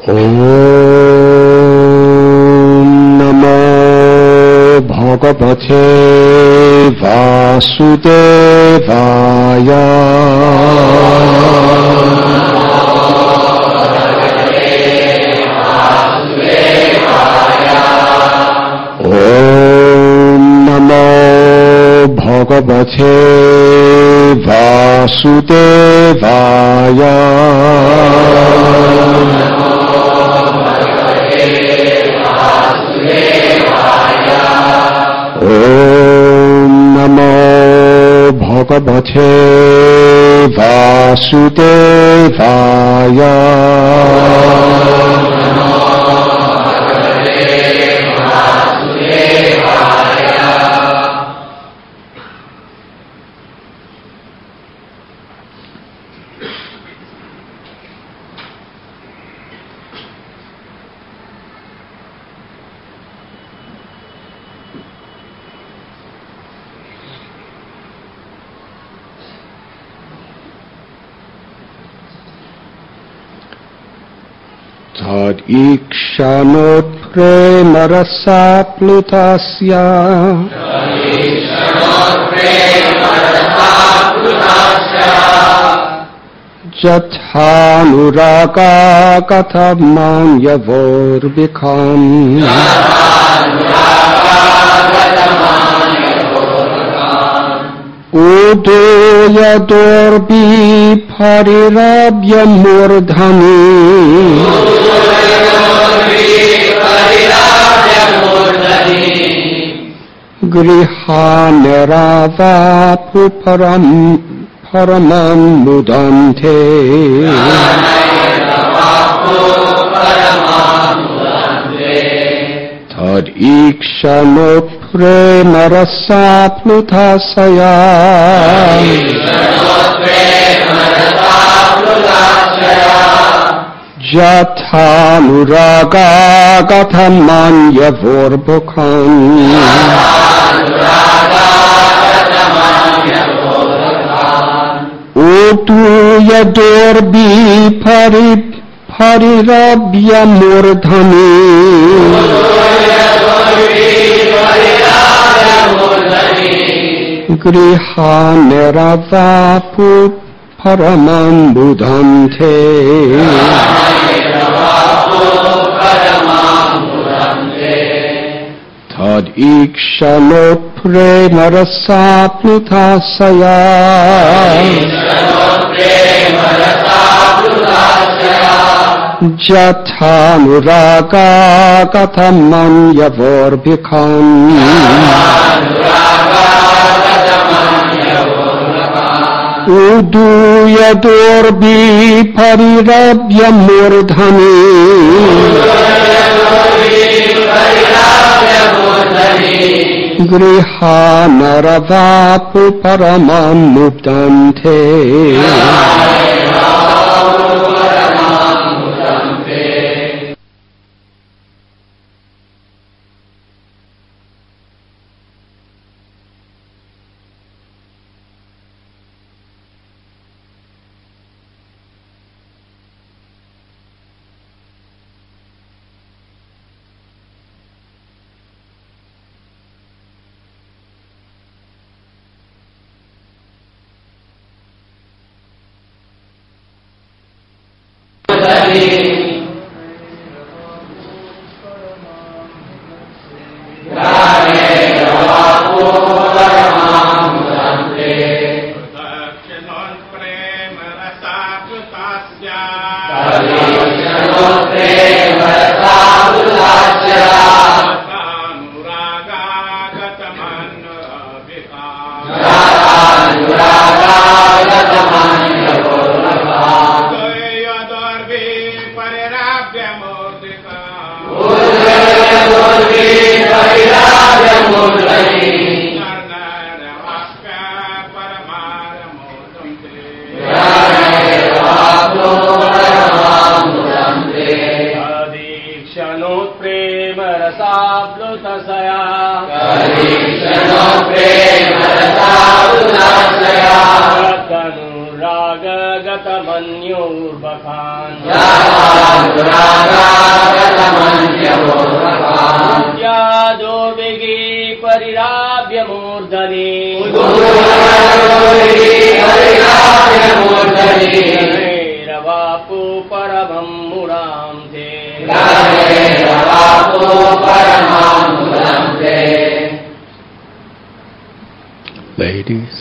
नमो भगवते वासुदेवाय। नमो भगवते वासुदेवाय। नमो भगवते वासुदेवाय। तदीक्षणोत्प्रेमरसाप्लुतस्य यथानुरागा कथमान्यवोर्विखाम् उदोयदोर्बि परिरव्यमूर्धनि गृहान्यरावापु परमं मुदन्ते। तदीक्षणोत्प्रेमरसाप्लुतस्य यथानुरागा कथमान्यवोर्मुखम् ऊतूयदोर्बि परिरव्यमूर्धनि गृहान्यरावापु परमं मुदन्ते। तदीक्षणोत्प्रेमरसाप्लुतस्य यथानुरागा कथमान्यवोर्विखाम् उदूयदोर्बि परिरव्यमूर्धनि गृहान्यरावापु परमं मुदन्ते। तनुरागगतमन्योर्वखान् उद्यादोर्विगी परिराभ्य मूर्धनि रवापु परमं मुरां ते Ladies,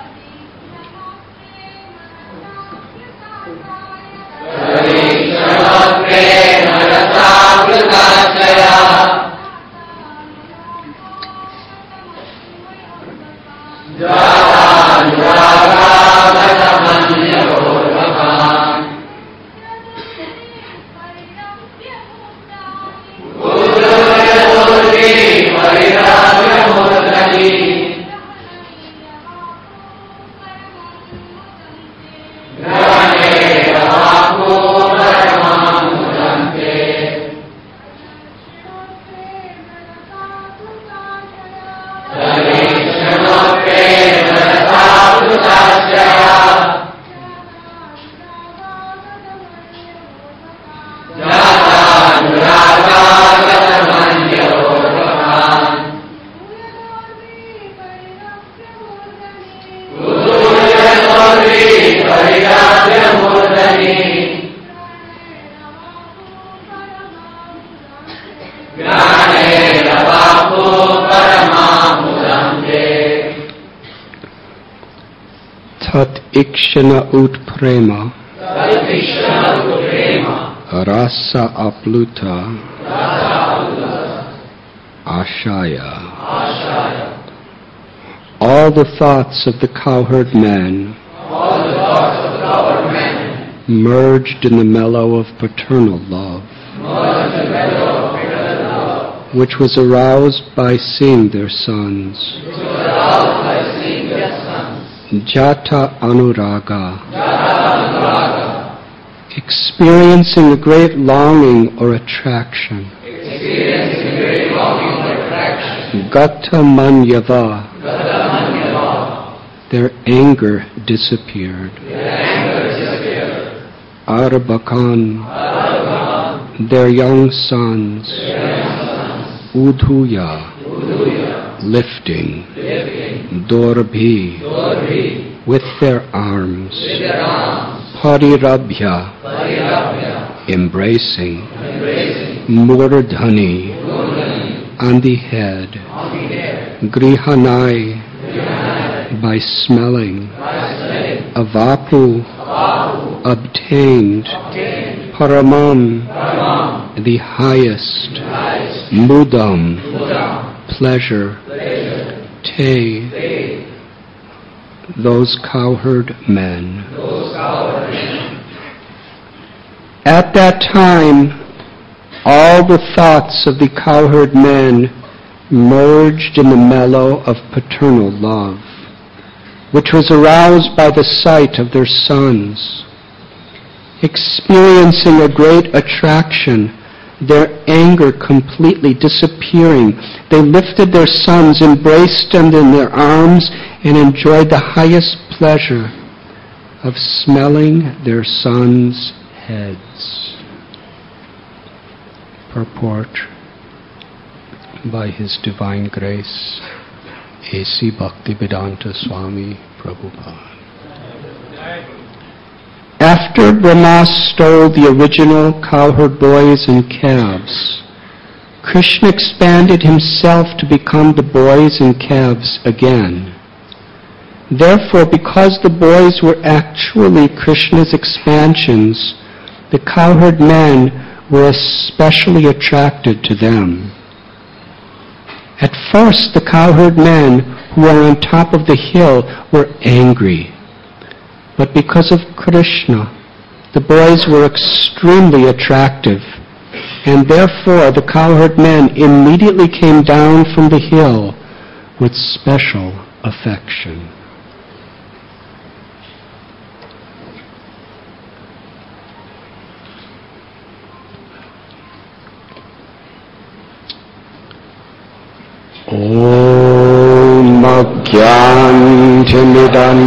Tat ikshana utprema rasa apluta ashaya. All the thoughts of the cowherd man merged in the mellow of paternal love, which was aroused by seeing their sons. Jata Anuraga, experiencing a great longing or attraction. Gata Manyava, their anger disappeared. Arbakan, their young sons. Udhuya, lifting. Dorabhi, with their arms. Parirabhya, embracing. Murdhani, on the head. Grihanai, by smelling. Avapu, obtained. Paramam, the highest. Mudam, pleasure. Te, those cowherd men. At that time, all the thoughts of the cowherd men merged in the mellow of paternal love, which was aroused by the sight of their sons. Experiencing a great attraction, their anger completely disappearing, they lifted their sons, embraced them in their arms, and enjoyed the highest pleasure of smelling their sons' heads. Purport by His Divine Grace, A.C. Bhaktivedanta Swami Prabhupada. After Brahma stole the original cowherd boys and calves, Krishna expanded himself to become the boys and calves again. Therefore, because the boys were actually Krishna's expansions, the cowherd men were especially attracted to them. At first, the cowherd men who were on top of the hill were angry. But because of Krishna, the boys were extremely attractive, and therefore the cowherd men immediately came down from the hill with special affection. Om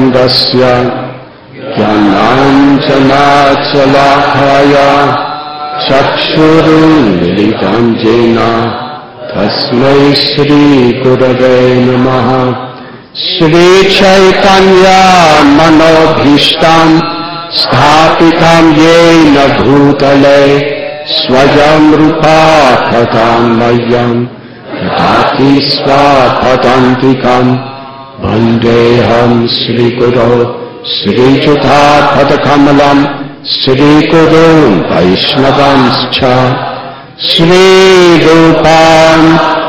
Ajnantimidandasya Jnananjanachalakaya चक्षुरुन्मिलितं येन तस्मै श्रीगुरवे नमः। श्रीचैतन्यमनोभीष्टं स्थापितं येन भूतले स्वयं रूपा पदं मह्यं ददाति स्वपदान्तिकम्। वन्देऽहं श्रीगुरो श्रीयुतापदकमलं श्रीगुरून् वैष्णवांश्च श्रीरूपां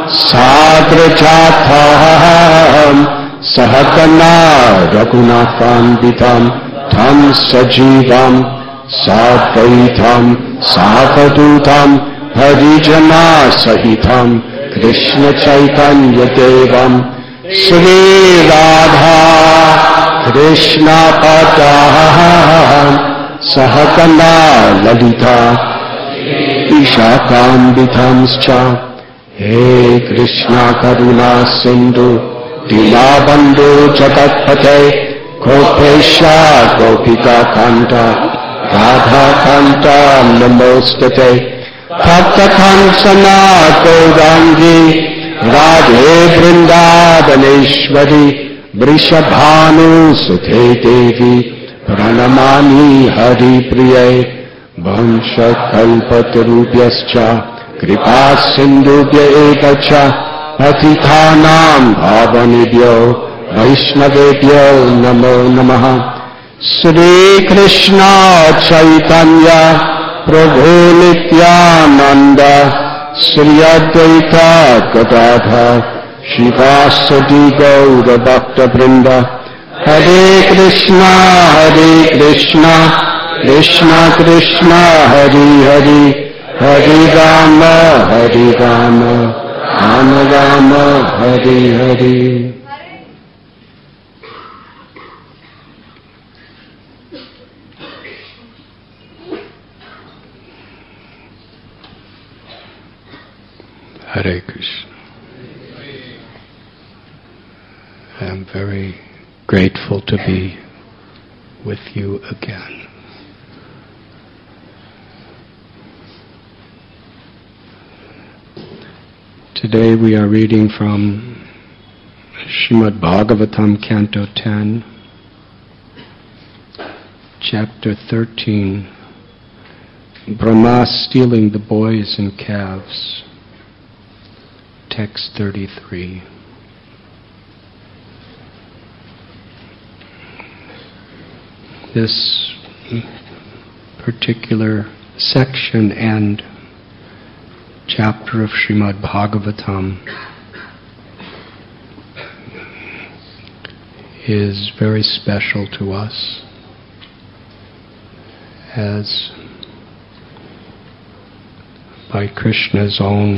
साग्रजातं सहगना रघुनाथान्वितं तं सजीवं साद्वैतं सावधूतं हरिजनसहितं कृष्णचैतन्यदेवं श्रीराधा कृष्णपदां सहगना ललिता विशाखान्वितांश्च। हे कृष्णा करुणा सिन्धु दीनबन्धो जगत्पते गोपेश गोपिका कान्त राधाकान्त नमोस्तुते। भक्तकाञ्चना गौराङ्गी राधे वृन्दावनेश्वरी वृषभानुसुते देवी प्रणमामि हरिप्रिये। वंशकल्पतरुभ्यश्च कृपा सिन्धुभ्य एव च पतितानां पावनेभ्यो वैष्णवेभ्यो नमो नमः। श्रीकृष्ण चैतन्य प्रभु नित्यानन्द श्री अद्वैत गदाधर शिवासदि गौरभक्तवृन्द। हरे कृष्णा कृष्ण कृष्ण हरि हरि हरे Ram Ram Ram Hare Hare. Hare Krishna. I am very grateful to be with you again. Today we are reading from Srimad Bhagavatam, Canto 10, Chapter 13, Brahma stealing the boys and calves, Text 33. This particular section and chapter of Srimad Bhagavatam is very special to us, as by Krishna's own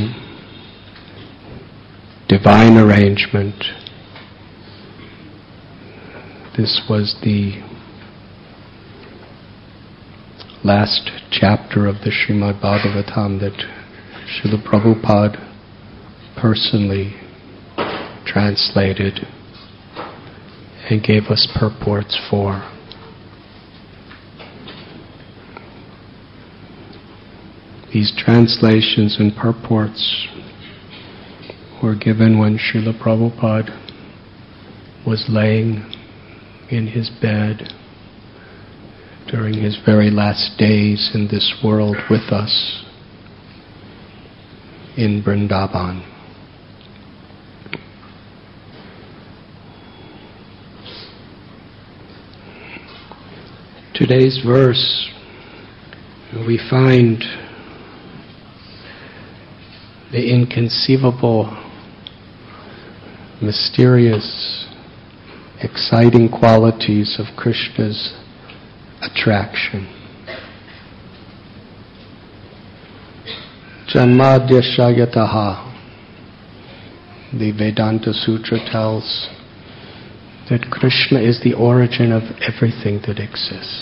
divine arrangement, this was the last chapter of the Srimad Bhagavatam that Srila Prabhupada personally translated and gave us purports for. These translations and purports were given when Srila Prabhupada was laying in his bed during his very last days in this world with us in Vrindavan. Today's verse, we find the inconceivable, mysterious, exciting qualities of Krishna's attraction. Janmadhyashayataha, the Vedanta Sutra tells that Krishna is the origin of everything that exists.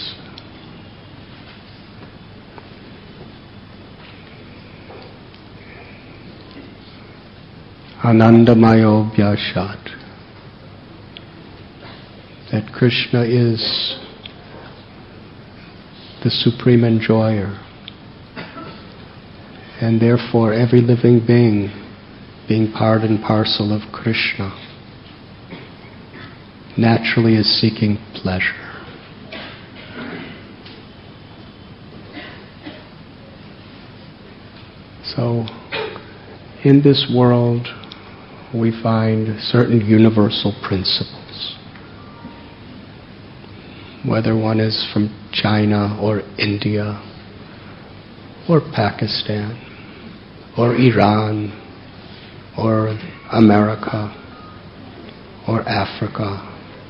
Anandamayo Vyashat, that Krishna is the supreme enjoyer And therefore every living being, being part and parcel of Krishna, naturally is seeking pleasure. So, in this world, we find certain universal principles. Whether one is from China or India or Pakistan or Iran or America or Africa,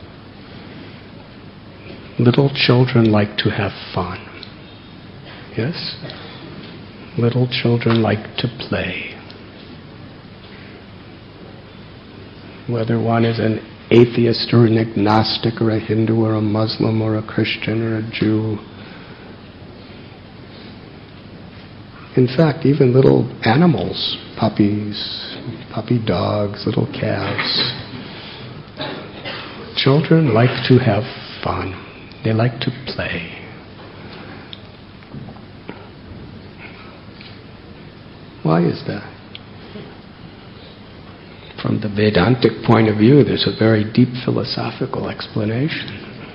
little children like to have fun. Yes? Little children like to play. Whether one is an atheist or an agnostic or a Hindu or a Muslim or a Christian or a Jew. In fact, even little animals, puppies, puppy dogs, little calves. Children like to have fun. They like to play. Why is that? From the Vedantic point of view, there's a very deep philosophical explanation.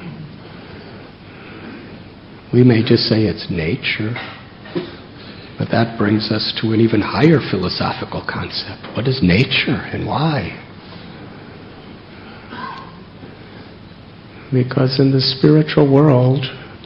We may just say it's nature, but that brings us to an even higher philosophical concept. What is nature and why? Because in the spiritual world,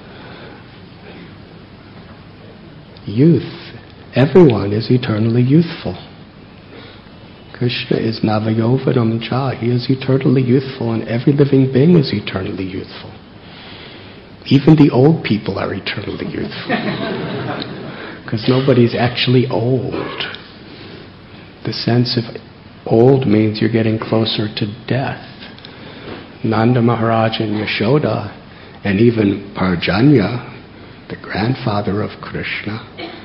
youth, everyone is eternally youthful. Krishna is Navayovanam Cha. He is eternally youthful, and every living being is eternally youthful. Even the old people are eternally youthful. Because nobody's actually old. The sense of old means you're getting closer to death. Nanda Maharaj and Yashoda, and even Parjanya, the grandfather of Krishna,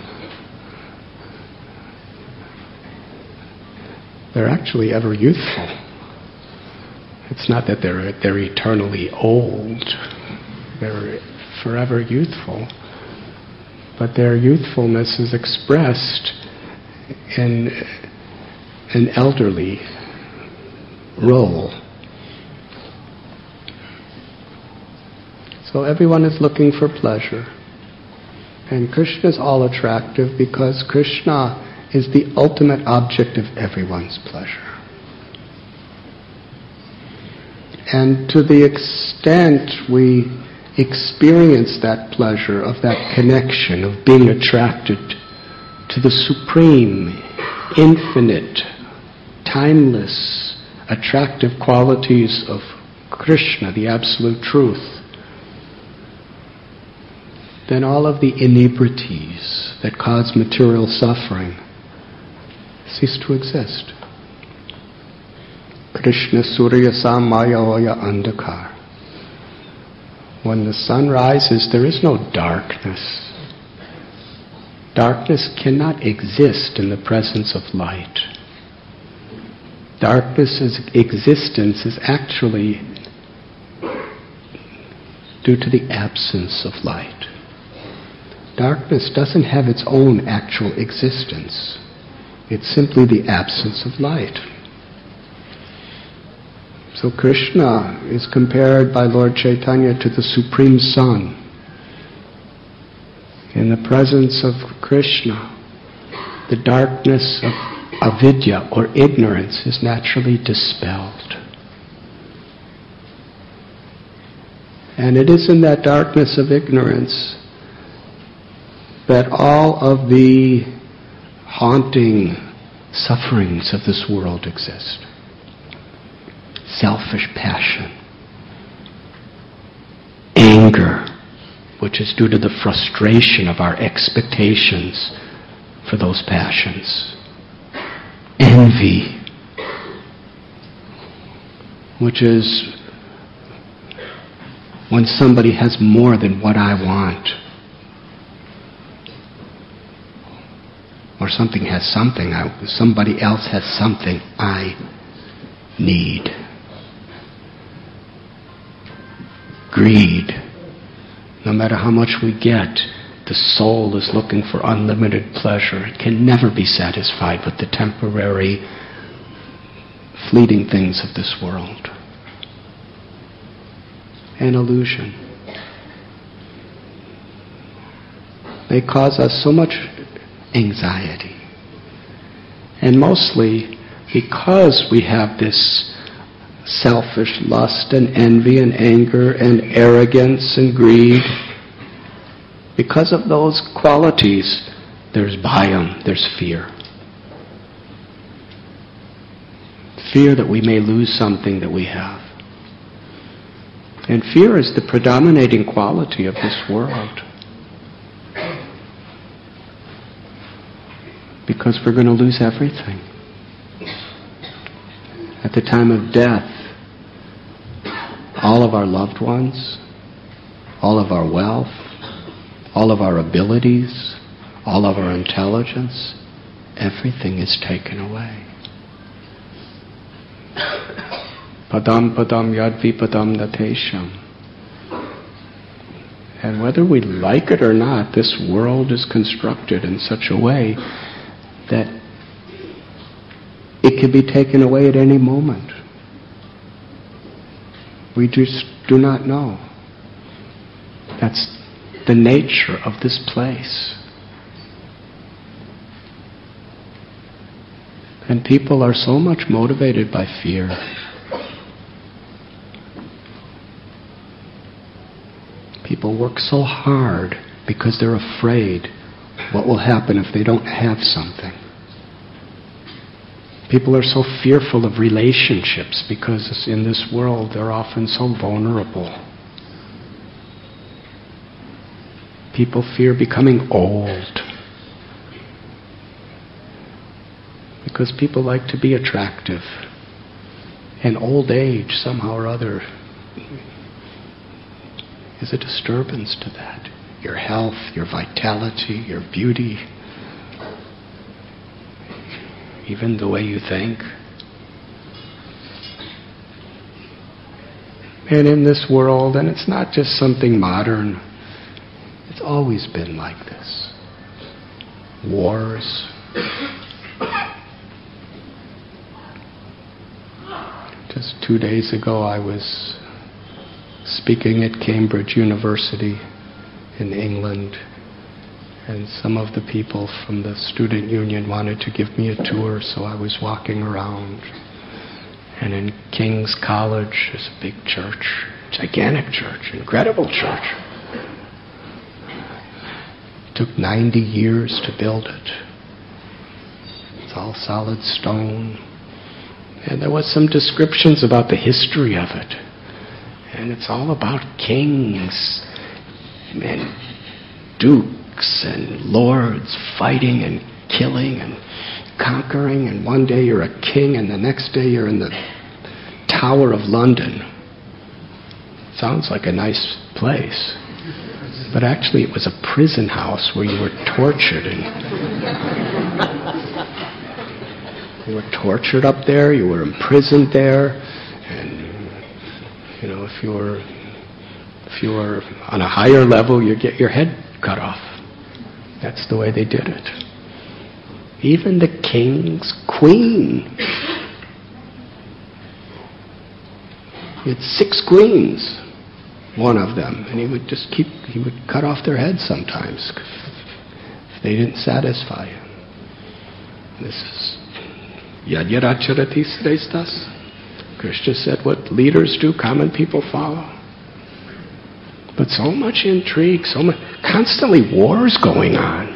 they're actually ever youthful. It's not that they're eternally old. They're forever youthful. But their youthfulness is expressed in an elderly role. So everyone is looking for pleasure. And Krishna is all attractive because Krishna is the ultimate object of everyone's pleasure. And to the extent we experience that pleasure of that connection, of being attracted to the supreme, infinite, timeless, attractive qualities of Krishna, the absolute truth, then all of the inebrities that cause material suffering cease to exist. Krishna Surya Samaya Oya Andhakar. When the sun rises, there is no darkness. Darkness cannot exist in the presence of light. Darkness's existence is actually due to the absence of light. Darkness doesn't have its own actual existence. It's simply the absence of light. So Krishna is compared by Lord Chaitanya to the Supreme Sun. In the presence of Krishna, the darkness of avidya or ignorance is naturally dispelled. And it is in that darkness of ignorance that all of the haunting sufferings of this world exist. Selfish passion, anger, which is due to the frustration of our expectations for those passions, envy, which is when somebody has more than what I want, or somebody else has something I need. Greed. No matter how much we get, The soul is looking for unlimited pleasure. It can never be satisfied with the temporary, fleeting things of this world. An illusion. They cause us so much anxiety. And mostly because we have this selfish lust and envy and anger and arrogance and greed, because of those qualities, there's bhayam, there's fear. Fear that we may lose something that we have. And fear is the predominating quality of this world. Because we're going to lose everything. At the time of death, all of our loved ones, all of our wealth, all of our abilities, all of our intelligence, everything is taken away. Padam padam yad vipadam natesham. And whether we like it or not, this world is constructed in such a way that it can be taken away at any moment. We just do not know. That's the nature of this place. And people are so much motivated by fear. People work so hard because they're afraid what will happen if they don't have something. People are so fearful of relationships because in this world they're often so vulnerable. People fear becoming old because people like to be attractive. And old age, somehow or other, is a disturbance to that. Your health, your vitality, your beauty, even the way you think. And in this world, and it's not just something modern, it's always been like this. Wars. Just 2 days ago I was speaking at Cambridge University in England, and some of the people from the student union wanted to give me a tour, so I was walking around. And in King's College is a big church, gigantic church, incredible church. It took 90 years to build it. It's all solid stone. And there was some descriptions about the history of it. And it's all about kings and dukes and lords fighting and killing and conquering, and one day you're a king and the next day you're in the Tower of London. Sounds like a nice place. But actually it was a prison house where you were tortured, and you were tortured up there, you were imprisoned there, and if you were on a higher level, you get your head cut off. That's the way they did it. Even the king's queen. He had 6 queens, one of them, and he would cut off their heads sometimes if they didn't satisfy him. This is Yadyaracharati Srestas. Krishna said, what leaders do, common people follow. But so much intrigue, constantly wars going on.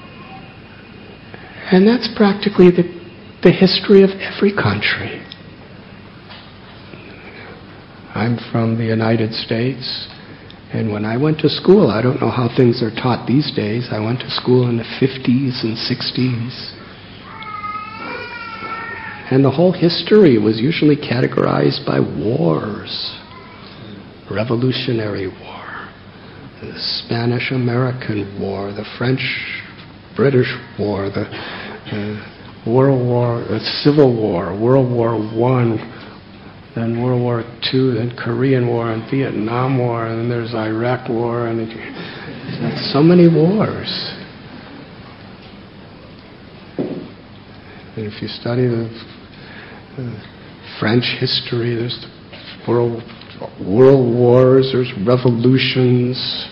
And that's practically the history of every country. I'm from the United States, and when I went to school, I don't know how things are taught these days. I went to school in the 50s and 60s. And the whole history was usually categorized by wars. Revolutionary War, the Spanish-American War, the French-British War, the World War, the Civil War, World War I, then World War II, then Korean War, and Vietnam War, and then there's Iraq War, and So many wars. And if you study the French history, there's world wars, there's revolutions.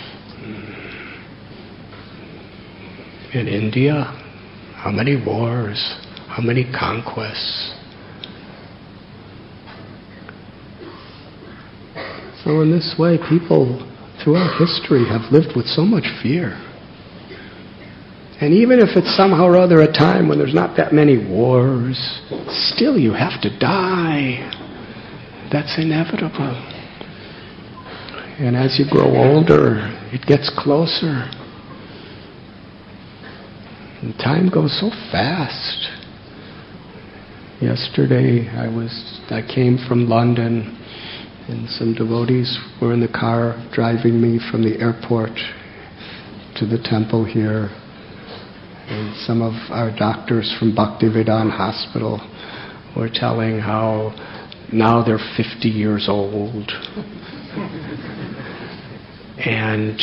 In India, how many wars, how many conquests. So in this way, people throughout history have lived with so much fear. And even if it's somehow or other a time when there's not that many wars, still you have to die. That's inevitable. And as you grow older, it gets closer. And time goes so fast. Yesterday I came from London, and some devotees were in the car driving me from the airport to the temple here. And some of our doctors from Bhaktivedanta Hospital were telling how now they're 50 years old. And,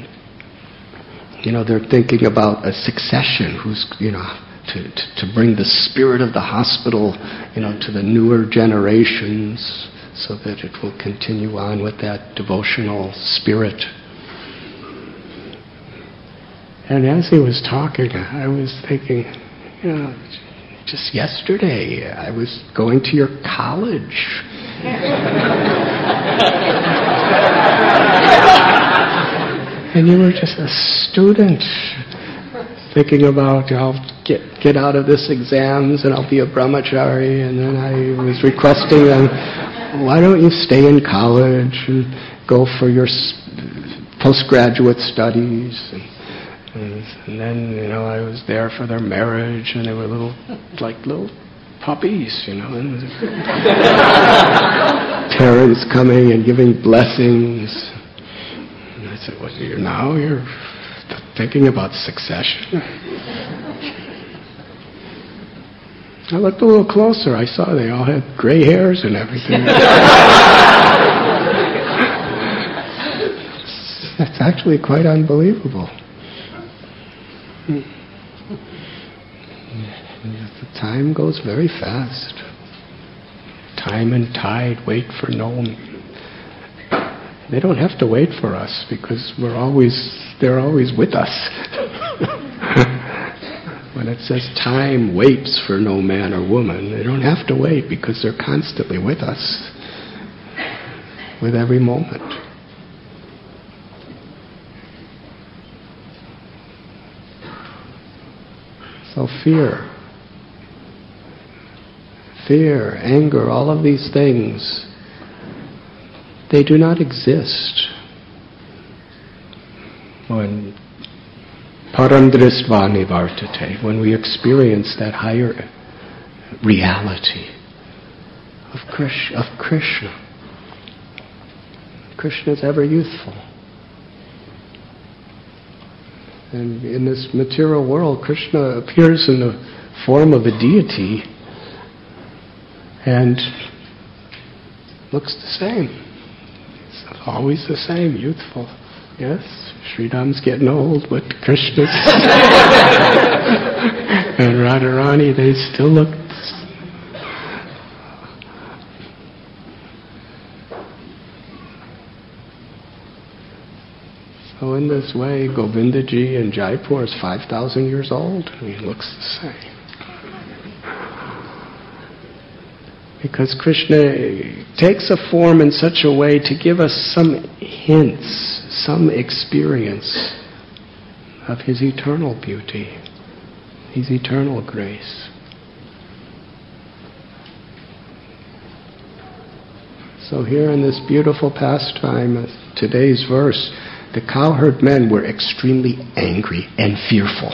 they're thinking about a succession who's, to bring the spirit of the hospital, to the newer generations so that it will continue on with that devotional spirit. And as he was talking, I was thinking, just yesterday I was going to your college. And you were just a student thinking about, I'll get out of this exams and I'll be a brahmachari. And then I was requesting them, why don't you stay in college and go for your postgraduate studies? And then, I was there for their marriage, and they were little puppies, and parents coming and giving blessings. And I said, now you're thinking about succession? I looked a little closer. I saw they all had gray hairs and everything. That's actually quite unbelievable. The time goes very fast. Time and tide wait for no one. They don't have to wait for us because they're always with us. When it says time waits for no man or woman, they don't have to wait because they're constantly with us, with every moment. So fear, anger, all of these things, they do not exist. When param drisva nivartate, when we experience that higher reality of Krishna. Krishna is ever youthful. And in this material world, Krishna appears in the form of a deity and looks the same. It's always the same, youthful. Yes, Sridham's getting old, but Krishna's and Radharani, they still look. So in this way, Govindaji in Jaipur is 5,000 years old. He looks the same. Because Krishna takes a form in such a way to give us some hints, some experience of His eternal beauty, His eternal grace. So here in this beautiful pastime, today's verse, the cowherd men were extremely angry and fearful.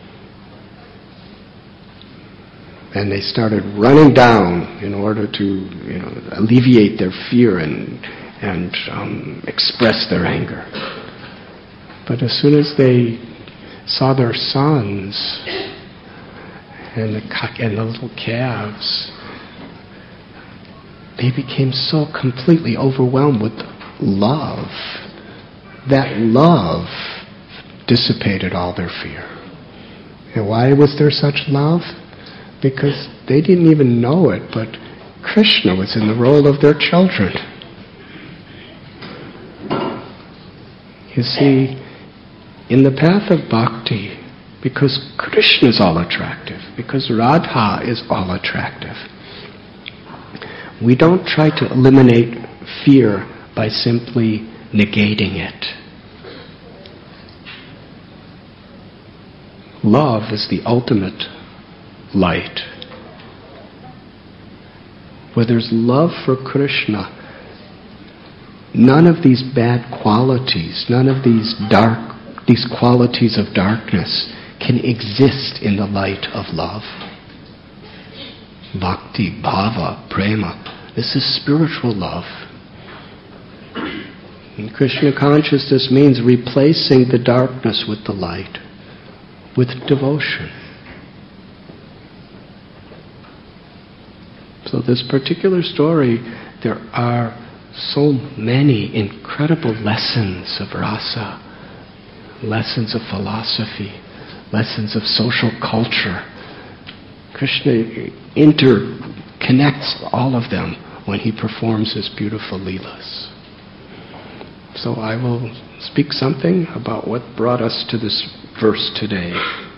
And they started running down in order to, alleviate their fear and express their anger. But as soon as they saw their sons and the little calves, they became so completely overwhelmed with love that love dissipated all their fear. And why was there such love? Because they didn't even know it, but Krishna was in the role of their children. You see, in the path of bhakti, because Krishna is all attractive, because Radha is all attractive, we don't try to eliminate fear by simply negating it. Love is the ultimate light. Where there's love for Krishna, none of these bad qualities, none of these qualities of darkness can exist in the light of love. Bhakti, bhava, prema, this is spiritual love. And Krishna consciousness means replacing the darkness with the light, with devotion. So this particular story, there are so many incredible lessons of rasa, lessons of philosophy, lessons of social culture. Krishna interconnects all of them when he performs his beautiful leelas. So I will speak something about what brought us to this verse today.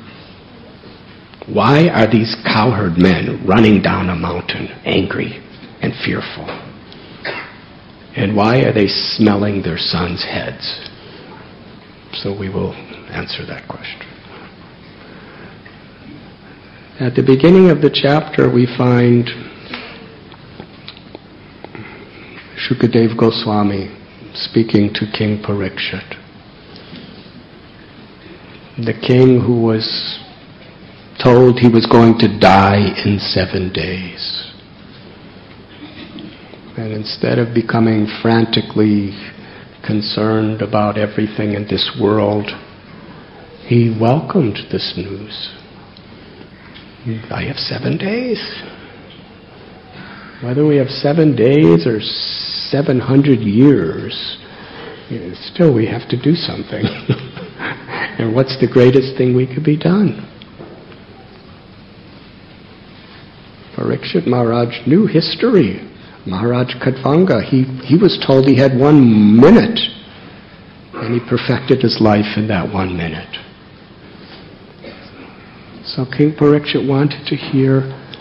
Why are these cowherd men running down a mountain, angry and fearful? And why are they smelling their sons' heads? So we will answer that question. At the beginning of the chapter, we find Shukadeva Goswami speaking to King Parikshit, the king who was told he was going to die in 7 days. And instead of becoming frantically concerned about everything in this world, he welcomed this news. I have 7 days. Whether we have 7 days or 700 years, still we have to do something. And what's the greatest thing we could be done? Parikshit Maharaj knew history. Maharaj Kadvanga, he was told he had 1 minute, and he perfected his life in that 1 minute. So King Parikshit wanted to hear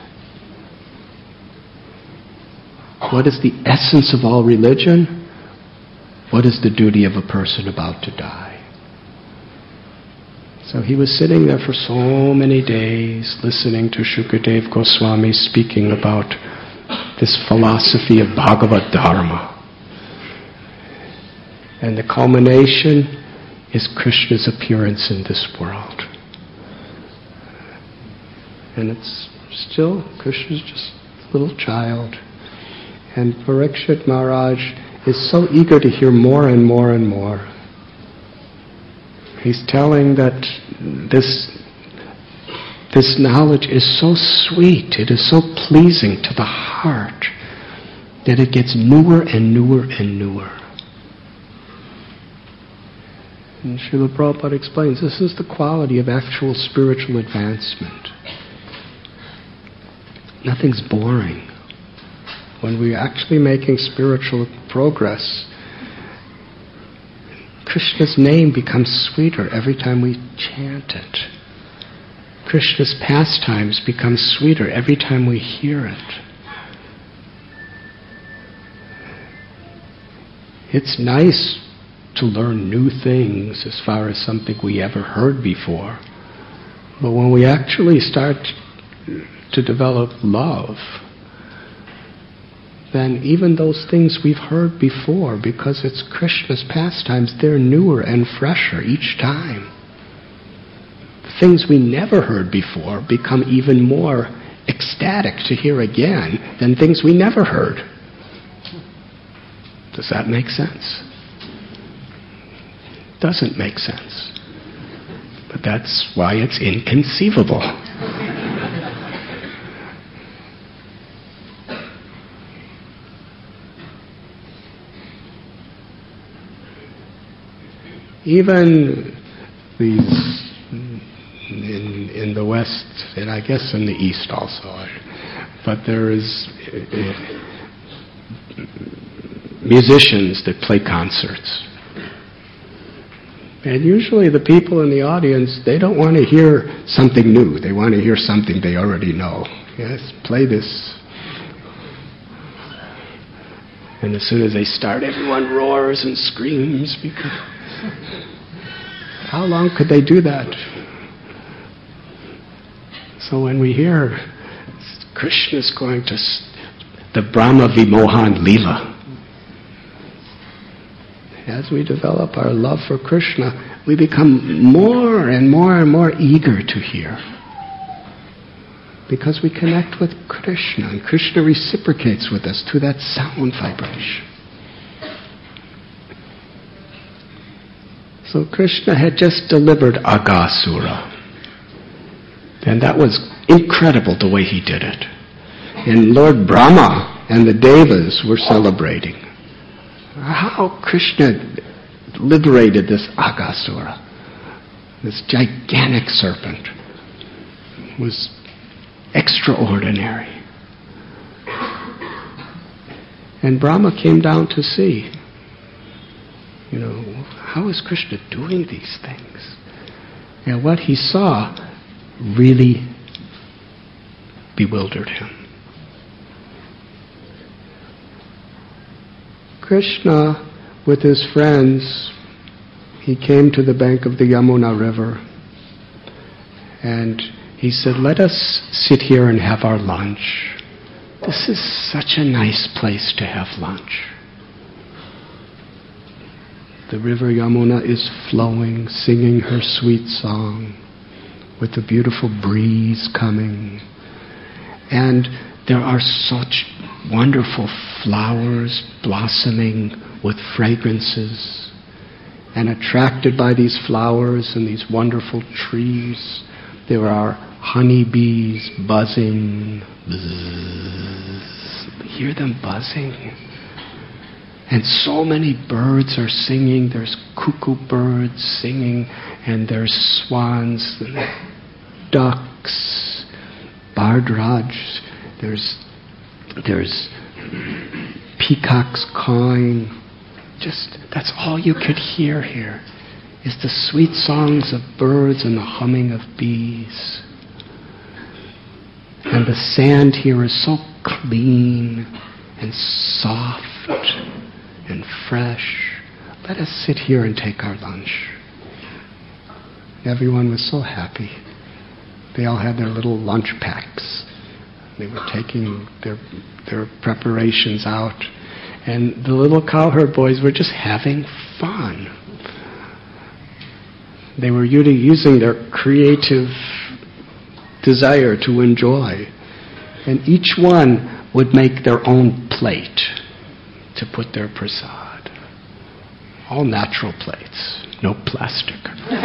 what is the essence of all religion? What is the duty of a person about to die? So he was sitting there for so many days listening to Shukadeva Goswami speaking about this philosophy of Bhagavad Dharma. And the culmination is Krishna's appearance in this world. And it's still, Krishna's just a little child. And Parikshit Maharaj is so eager to hear more and more and more. He's telling that this knowledge is so sweet, it is so pleasing to the heart, that it gets newer and newer and newer. And Srila Prabhupada explains, this is the quality of actual spiritual advancement. Nothing's boring. When we're actually making spiritual progress, Krishna's name becomes sweeter every time we chant it. Krishna's pastimes become sweeter every time we hear it. It's nice to learn new things as far as something we ever heard before. But when we actually start to develop love, then even those things we've heard before, because it's Krishna's pastimes, they're newer and fresher each time. Things we never heard before become even more ecstatic to hear again than things we never heard. Does that make sense? Doesn't make sense. But that's why it's inconceivable. Even these in the West, and I guess in the East also, but there is musicians that play concerts. And usually the people in the audience, they don't want to hear something new. They want to hear something they already know. Yes, play this. And as soon as they start, everyone roars and screams. Because how long could they do that? So when we hear Krishna's going to the Brahma Vimohan Leela, as we develop our love for Krishna, we become more and more and more eager to hear. Because we connect with Krishna, and Krishna reciprocates with us through that sound vibration. So Krishna had just delivered Aghasura. And that was incredible the way he did it. And Lord Brahma and the Devas were celebrating. How Krishna liberated this Aghasura, this gigantic serpent, was extraordinary. And Brahma came down to see, how is Krishna doing these things? And what he saw really bewildered him. Krishna, with his friends, he came to the bank of the Yamuna River, and he said, let us sit here and have our lunch. This is such a nice place to have lunch. The river Yamuna is flowing, singing her sweet song, with a beautiful breeze coming. And there are such wonderful flowers blossoming with fragrances. And attracted by these flowers and these wonderful trees, there are honeybees buzzing. Buzz. Hear them buzzing. And so many birds are singing. There's cuckoo birds singing, and there's swans, and ducks, bardraj. There's peacocks cawing. Just, that's all you could hear here, is the sweet songs of birds and the humming of bees. And the sand here is so clean and soft and fresh. Let us sit here and take our lunch. Everyone was so happy. They all had their little lunch packs. They were taking their preparations out. And the little cowherd boys were just having fun. They were using their creative desire to enjoy. And each one would make their own plate to put their prasad. All natural plates, no plastic.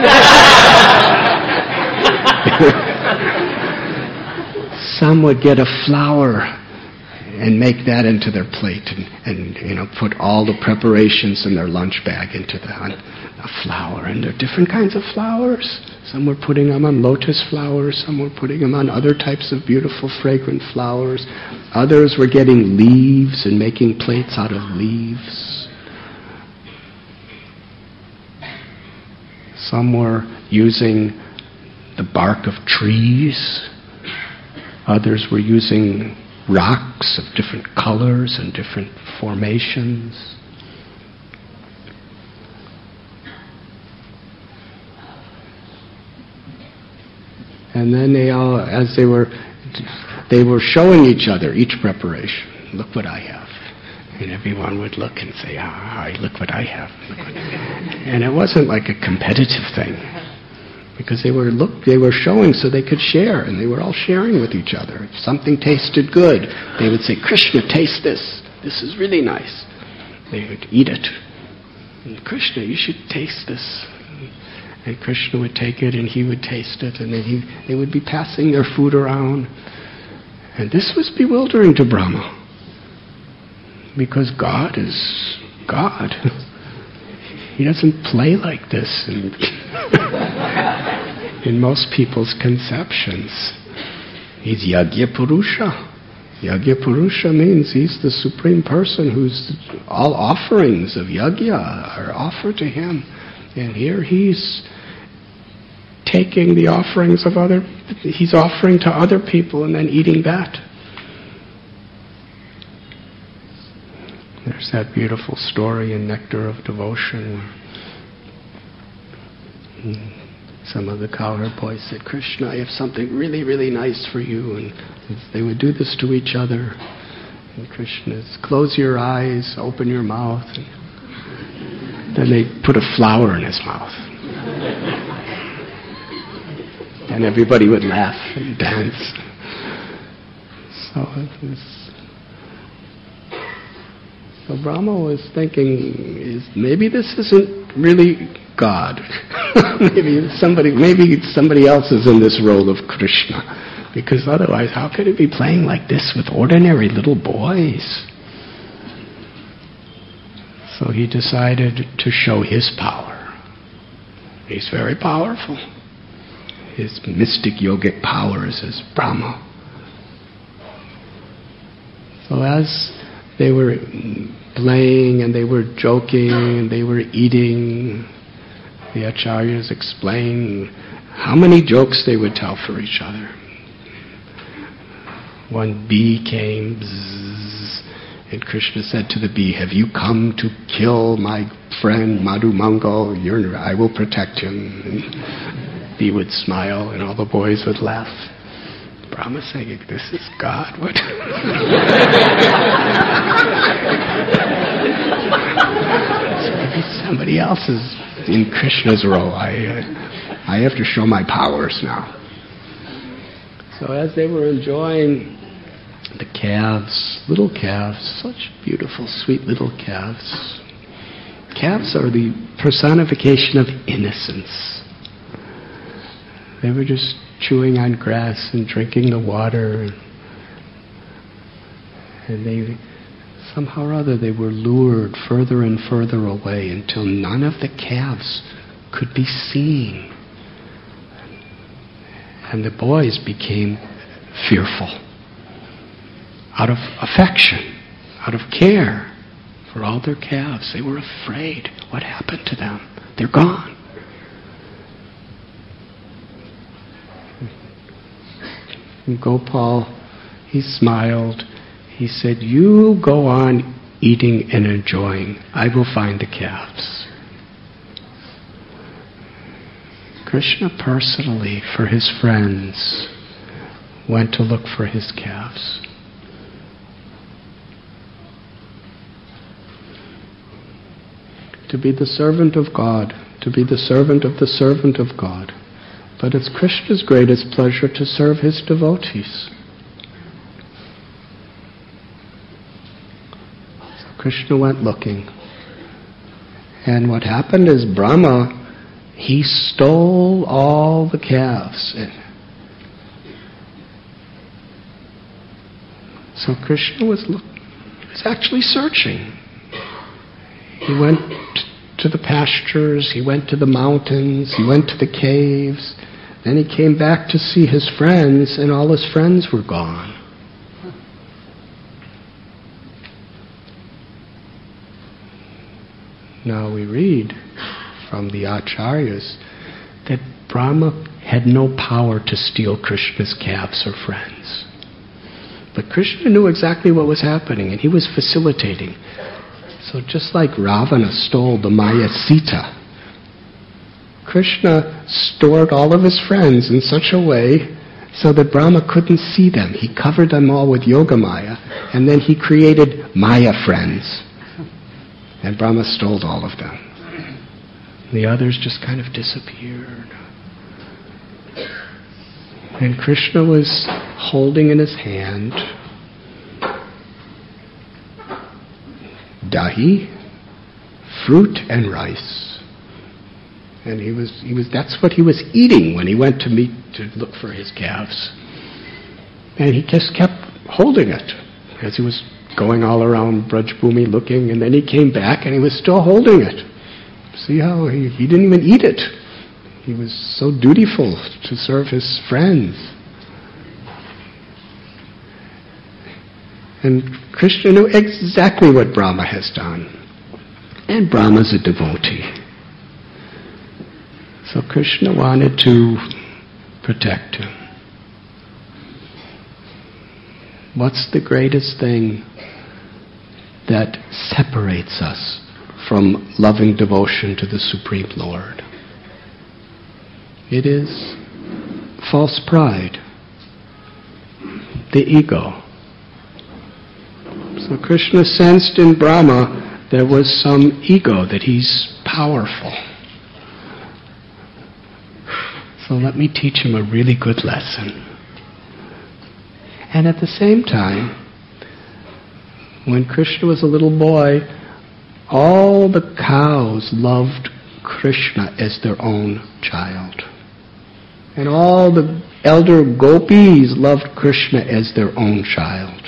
Some would get a flower and make that into their plate and put all the preparations in their lunch bag into a flower. And there are different kinds of flowers. Some were putting them on lotus flowers. Some were putting them on other types of beautiful, fragrant flowers. Others were getting leaves and making plates out of leaves. Some were using the bark of trees. Others were using rocks of different colors and different formations. And then they all, as they were showing each other each preparation. Look what I have. And everyone would look and say, look what I have. And it wasn't like a competitive thing. Because they were showing so they could share, and they were all sharing with each other. If something tasted good, they would say, Krishna, taste this. This is really nice. They would eat it. And Krishna, you should taste this. And Krishna would take it, and he would taste it, and then they would be passing their food around. And this was bewildering to Brahma. Because God is God. He doesn't play like this in most people's conceptions. He's Yagya Purusha. Yagya Purusha means he's the Supreme Person whose all offerings of yagya are offered to him. And here he's taking the offerings of he's offering to other people and then eating that. There's that beautiful story in Nectar of Devotion where some of the cowherd boys said, Krishna, I have something really, really nice for you. And they would do this to each other. And Krishna says, close your eyes, open your mouth. And then they put a flower in his mouth. And everybody would laugh and dance. So Brahma was thinking, maybe this isn't really God. maybe somebody else is in this role of Krishna. Because otherwise, how could it be playing like this with ordinary little boys? So he decided to show his power. He's very powerful. His mystic yogic powers as Brahma. So as they were playing and they were joking and they were eating, the acharyas explained how many jokes they would tell for each other. One bee came, bzzz, and Krishna said to the bee, have you come to kill my friend Madhu Mangal? I will protect him. And the bee would smile and all the boys would laugh. Brahma saying, this is God. What? Somebody else is in Krishna's role. I have to show my powers now. So as they were enjoying the calves, little calves, such beautiful, sweet little calves. Calves are the personification of innocence. They were just chewing on grass and drinking the water. And they, somehow or other, they were lured further and further away until none of the calves could be seen. And the boys became fearful. Out of affection, out of care for all their calves. They were afraid. What happened to them? They're gone. And Gopal, he smiled. He said, you go on eating and enjoying. I will find the calves. Krishna personally, for his friends, went to look for his calves. To be the servant of God, to be the servant of the servant of God. But it's Krishna's greatest pleasure to serve his devotees. So Krishna went looking. And what happened is Brahma, he stole all the calves. So Krishna was actually searching. He went to the pastures, he went to the mountains, he went to the caves. Then he came back to see his friends, and all his friends were gone. Now we read from the acharyas that Brahma had no power to steal Krishna's calves or friends. But Krishna knew exactly what was happening, and he was facilitating. So just like Ravana stole the Maya Sita, Krishna stored all of his friends in such a way so that Brahma couldn't see them. He covered them all with Yogamaya, and then he created Maya friends. And Brahma stole all of them. The others just kind of disappeared. And Krishna was holding in his hand dahi, fruit and rice. And that's what he was eating when he went to look for his calves. And he just kept holding it as he was going all around Braj Bhumi looking, and then he came back and he was still holding it. See how he didn't even eat it. He was so dutiful to serve his friends. And Krishna knew exactly what Brahma has done. And Brahma's a devotee. So Krishna wanted to protect him. What's the greatest thing that separates us from loving devotion to the Supreme Lord? It is false pride, the ego. So Krishna sensed in Brahma there was some ego, that he's powerful. So let me teach him a really good lesson. And at the same time, when Krishna was a little boy, all the cows loved Krishna as their own child. And all the elder gopis loved Krishna as their own child.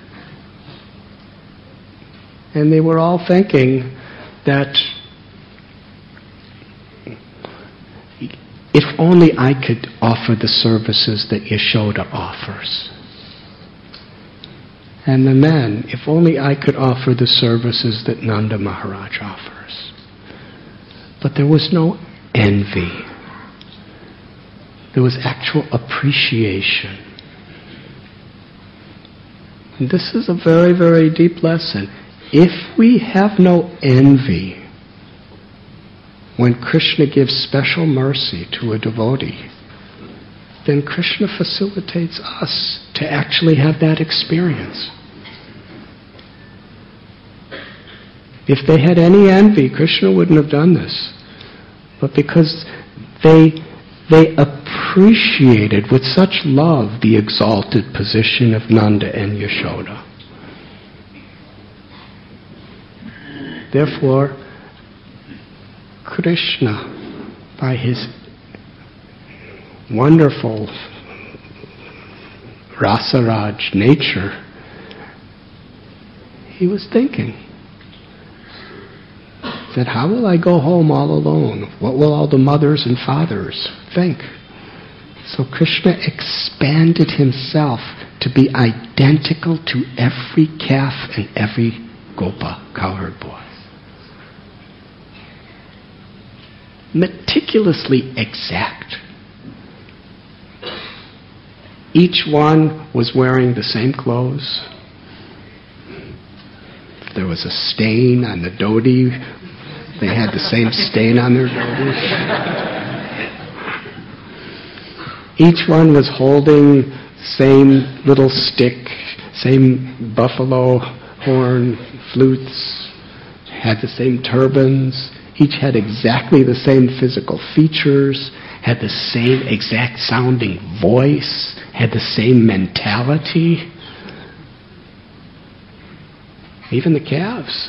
And they were all thinking that if only I could offer the services that Yashoda offers. And the men, if only I could offer the services that Nanda Maharaj offers. But there was no envy. There was actual appreciation. And this is a very, very deep lesson. If we have no envy, when Krishna gives special mercy to a devotee, then Krishna facilitates us to actually have that experience. If they had any envy, Krishna wouldn't have done this. But because they appreciated with such love the exalted position of Nanda and Yashoda. Therefore, Krishna, by his wonderful Rasaraj nature, he was thinking that how will I go home all alone? What will all the mothers and fathers think? So Krishna expanded himself to be identical to every calf and every gopa, cowherd boy. Meticulously exact. Each one was wearing the same clothes. If there was a stain on the dhoti, they had the same stain on their dhoti. Each one was holding same little stick, same buffalo horn flutes, had the same turbans. Each had exactly the same physical features, had the same exact sounding voice, had the same mentality. Even the calves.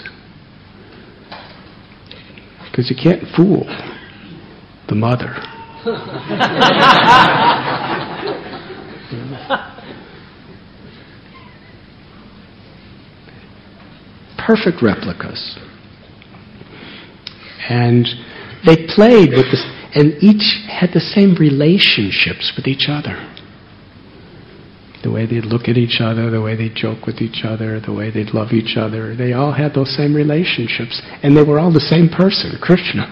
Because you can't fool the mother. Perfect replicas. And they played with this, and each had the same relationships with each other. The way they'd look at each other, the way they'd joke with each other, the way they'd love each other. They all had those same relationships. And they were all the same person, Krishna.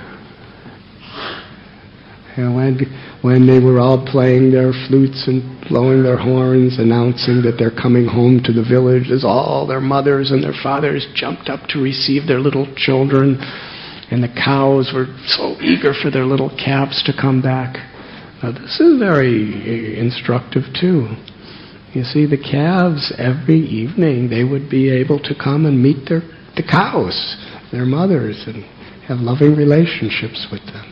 And when they were all playing their flutes and blowing their horns, announcing that they're coming home to the village, as all their mothers and their fathers jumped up to receive their little children, and the cows were so eager for their little calves to come back. Now this is very instructive too. You see, the calves, every evening, they would be able to come and meet the cows, their mothers, and have loving relationships with them.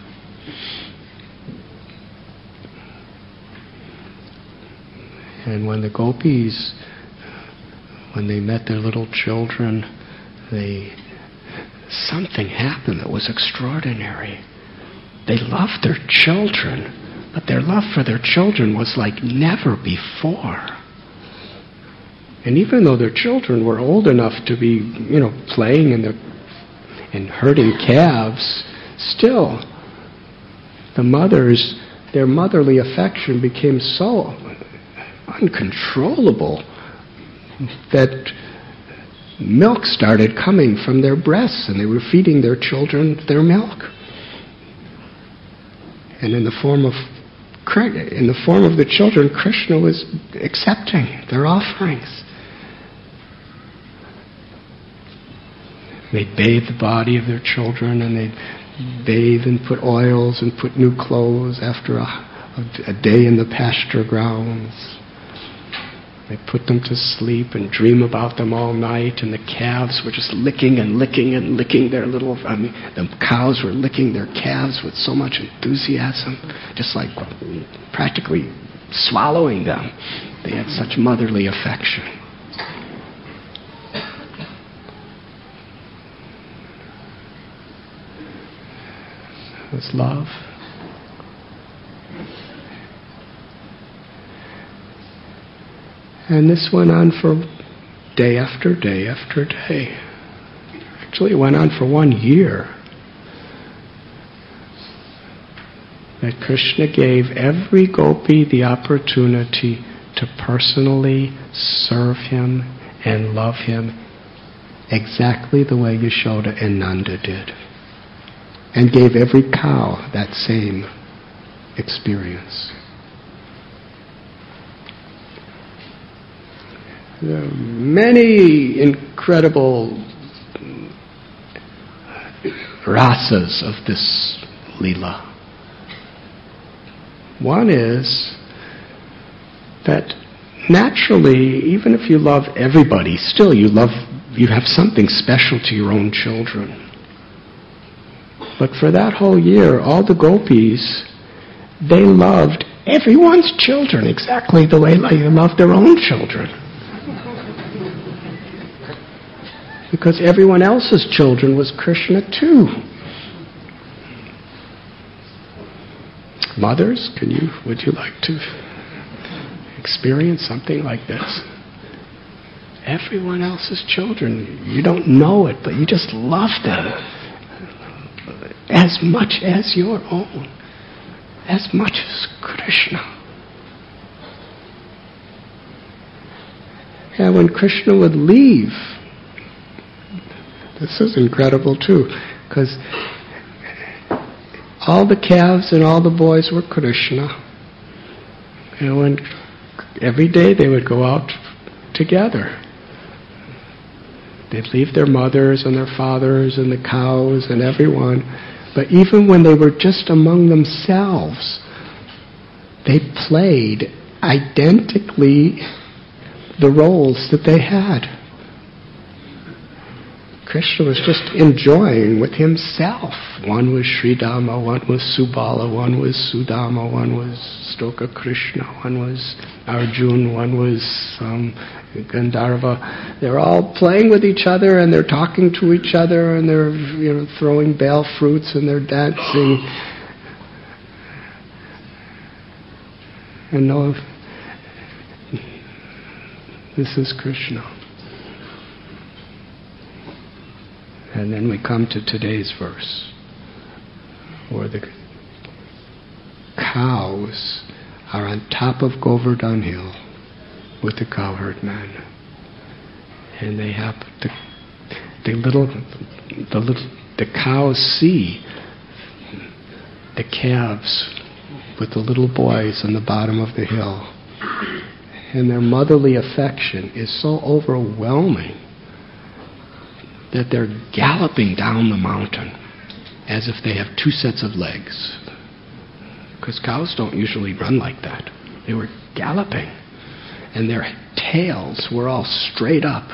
And when the gopis, when they met their little children, something happened that was extraordinary. They loved their children, but their love for their children was like never before. And even though their children were old enough to be, playing and herding calves, still their motherly affection became so uncontrollable that milk started coming from their breasts, and they were feeding their children their milk. And in the form of the children, Krishna was accepting their offerings. They'd bathe the body of their children, and they'd bathe and put oils and put new clothes after a day in the pasture grounds. They put them to sleep and dream about them all night, and the calves were just licking and licking and licking their the cows were licking their calves with so much enthusiasm, just like practically swallowing them. They had such motherly affection. It was love. And this went on for day after day after day. Actually, it went on for 1 year. That Krishna gave every gopi the opportunity to personally serve him and love him exactly the way Yashoda and Nanda did. And gave every cow that same experience. There are many incredible rasas of this Leela. One is that naturally, even if you love everybody, still you have something special to your own children. But for that whole year, all the gopis, they loved everyone's children exactly the way they loved their own children. Because everyone else's children was Krishna too. Mothers, would you like to experience something like this? Everyone else's children, you don't know it, but you just love them as much as your own, as much as Krishna. And when Krishna would leave, this is incredible too, because all the calves and all the boys were Krishna. And every day they would go out together. They'd leave their mothers and their fathers and the cows and everyone. But even when they were just among themselves, they played identically the roles that they had. Krishna was just enjoying with himself. One was Sridhama, one was Subala, one was Sudama, one was Stoka Krishna, one was Arjuna, one was Gandharva. They're all playing with each other, and they're talking to each other, and they're throwing bale fruits, and they're dancing. And no, this is Krishna. And then we come to today's verse, where the cows are on top of Govardhan Hill with the cowherd man, and they have the cows see the calves with the little boys on the bottom of the hill, and their motherly affection is so overwhelming that they're galloping down the mountain as if they have two sets of legs. Because cows don't usually run like that. They were galloping, and their tails were all straight up.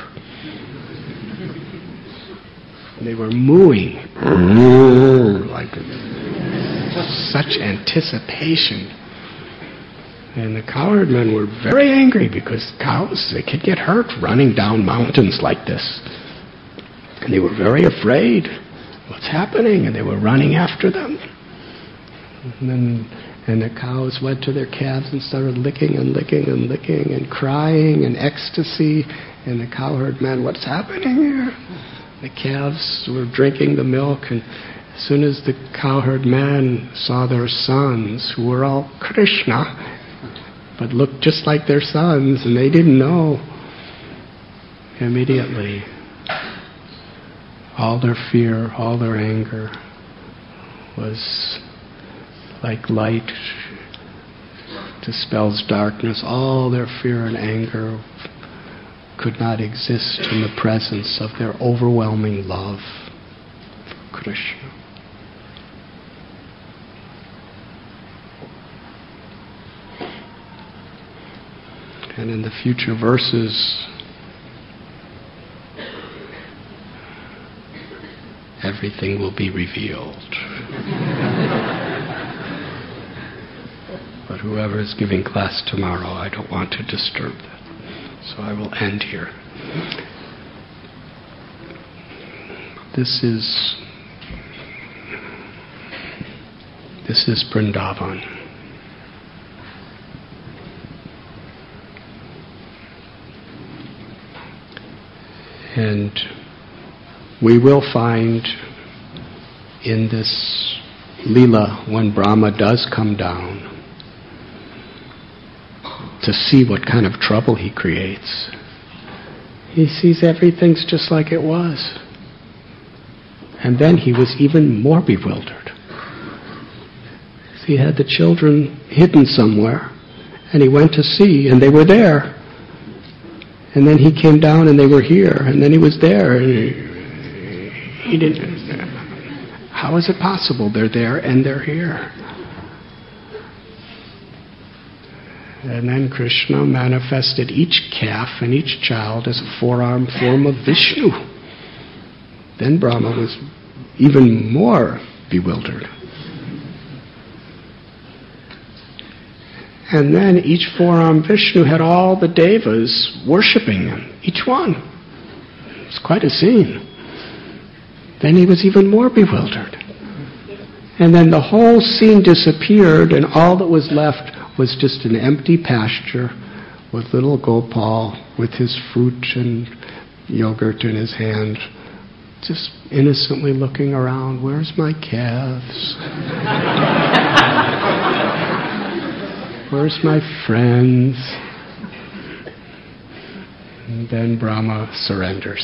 They were mooing like such anticipation. And the cowherd men were very angry because cows, they could get hurt running down mountains like this. And they were very afraid. What's happening? And they were running after them. And the cows went to their calves and started licking and licking and licking and crying in ecstasy. And the cowherd man, what's happening here? The calves were drinking the milk, and as soon as the cowherd man saw their sons, who were all Krishna, but looked just like their sons, and they didn't know, immediately all their fear, all their anger was like light dispels darkness. All their fear and anger could not exist in the presence of their overwhelming love for Krishna. And in the future verses, everything will be revealed. But whoever is giving class tomorrow, I don't want to disturb that. So I will end here. This is Vrindavan. And we will find in this Leela, when Brahma does come down to see what kind of trouble he creates, he sees everything's just like it was. And then he was even more bewildered. He had the children hidden somewhere, and he went to see, and they were there. And then he came down and they were here, and then he was there, and he didn't. How is it possible? They're there and they're here. And then Krishna manifested each calf and each child as a four-armed form of Vishnu. Then Brahma was even more bewildered. And then each four-armed Vishnu had all the devas worshipping him, each one. It was quite a scene. Then he was even more bewildered. And then the whole scene disappeared, and all that was left was just an empty pasture with little Gopal with his fruit and yogurt in his hand, just innocently looking around. Where's my calves? Where's my friends? And then Brahma surrenders.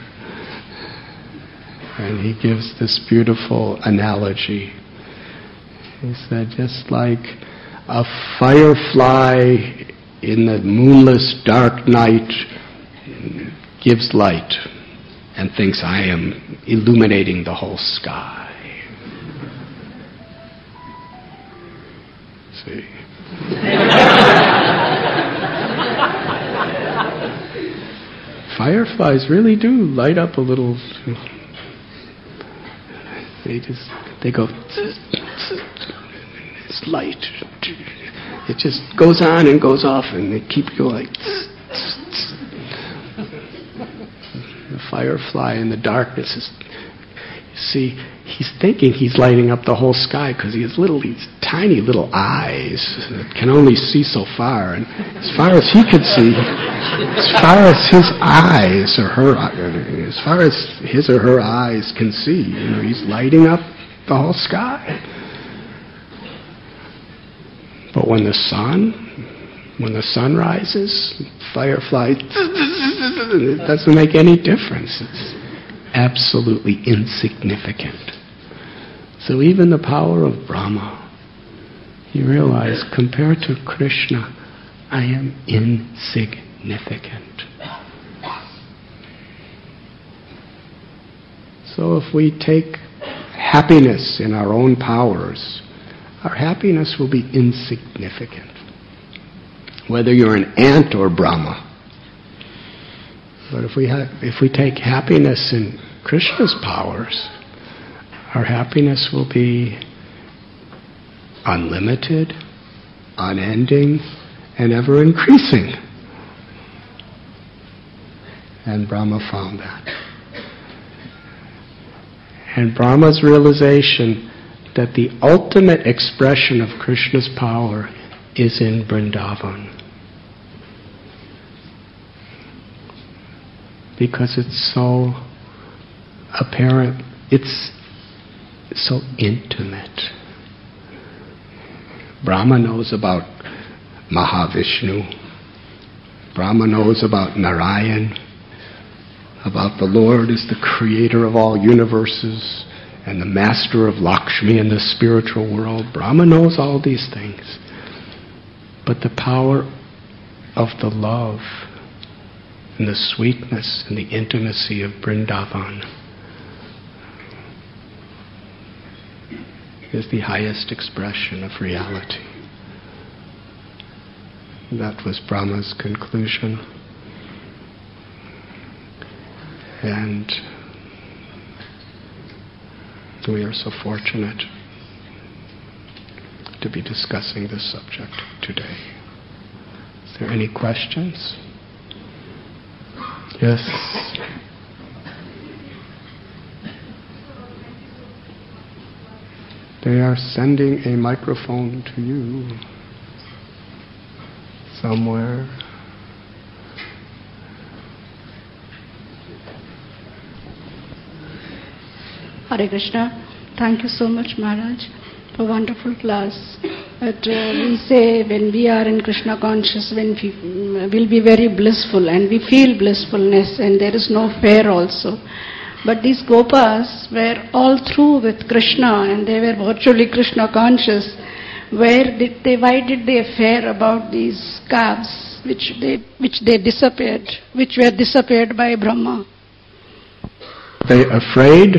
And he gives this beautiful analogy. He said, just like a firefly in the moonless dark night gives light and thinks, I am illuminating the whole sky. See? Fireflies really do light up a little. They go, it's light. It just goes on and goes off, and they keep going like. The firefly in the darkness is, you see, he's thinking he's lighting up the whole sky because he has these tiny little eyes that can only see so far, and as far as he could see, as far as his eyes or her, as far as his or her eyes can see, he's lighting up the whole sky. But when the sun rises, firefly, it doesn't make any difference. It's absolutely insignificant. So even the power of Brahma, you realize, compared to Krishna, I am insignificant. So if we take happiness in our own powers, our happiness will be insignificant. Whether you're an ant or Brahma. But if we take happiness in Krishna's powers, our happiness will be unlimited, unending, and ever increasing. And Brahma found that. And Brahma's realization that the ultimate expression of Krishna's power is in Vrindavan. Because it's so apparent. It's so intimate. Brahma knows about Mahavishnu. Brahma knows about Narayan, about the Lord as the creator of all universes and the master of Lakshmi in the spiritual world. Brahma knows all these things. But the power of the love and the sweetness and the intimacy of Vrindavan is the highest expression of reality. That was Brahma's conclusion. And we are so fortunate to be discussing this subject today. Is there any questions? Yes? They are sending a microphone to you somewhere. Hare Krishna. Thank you so much, Maharaj, for a wonderful class. But we say when we are in Krishna conscious, when we'll be very blissful and we feel blissfulness and there is no fear also. But these Gopas were all through with Krishna and they were virtually Krishna conscious. Why did they fear about these calves which were disappeared by Brahma? They afraid?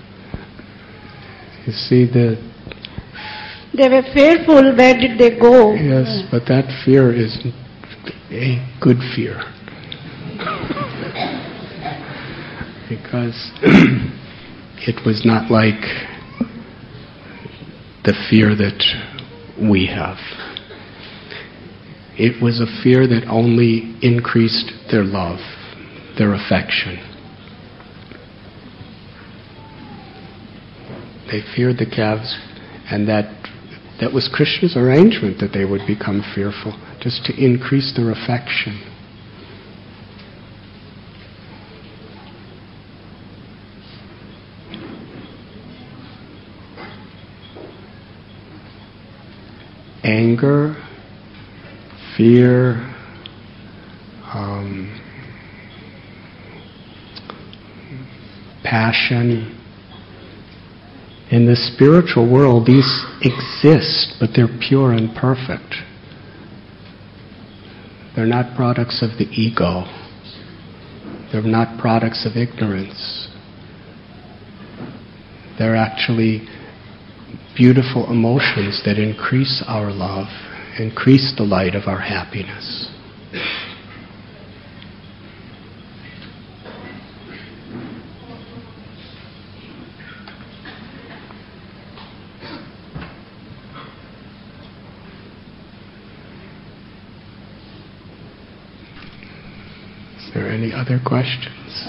You see the... They were fearful. Where did they go? Yes, but that fear is a good fear. Because it was not like the fear that we have. It was a fear that only increased their love, their affection. They feared the calves, and that was Krishna's arrangement, that they would become fearful, just to increase their affection. Anger, fear, passion. In the spiritual world, these exist, but they're pure and perfect. They're not products of the ego. They're not products of ignorance. They're actually beautiful emotions that increase our love, increase the light of our happiness. Is there any other questions?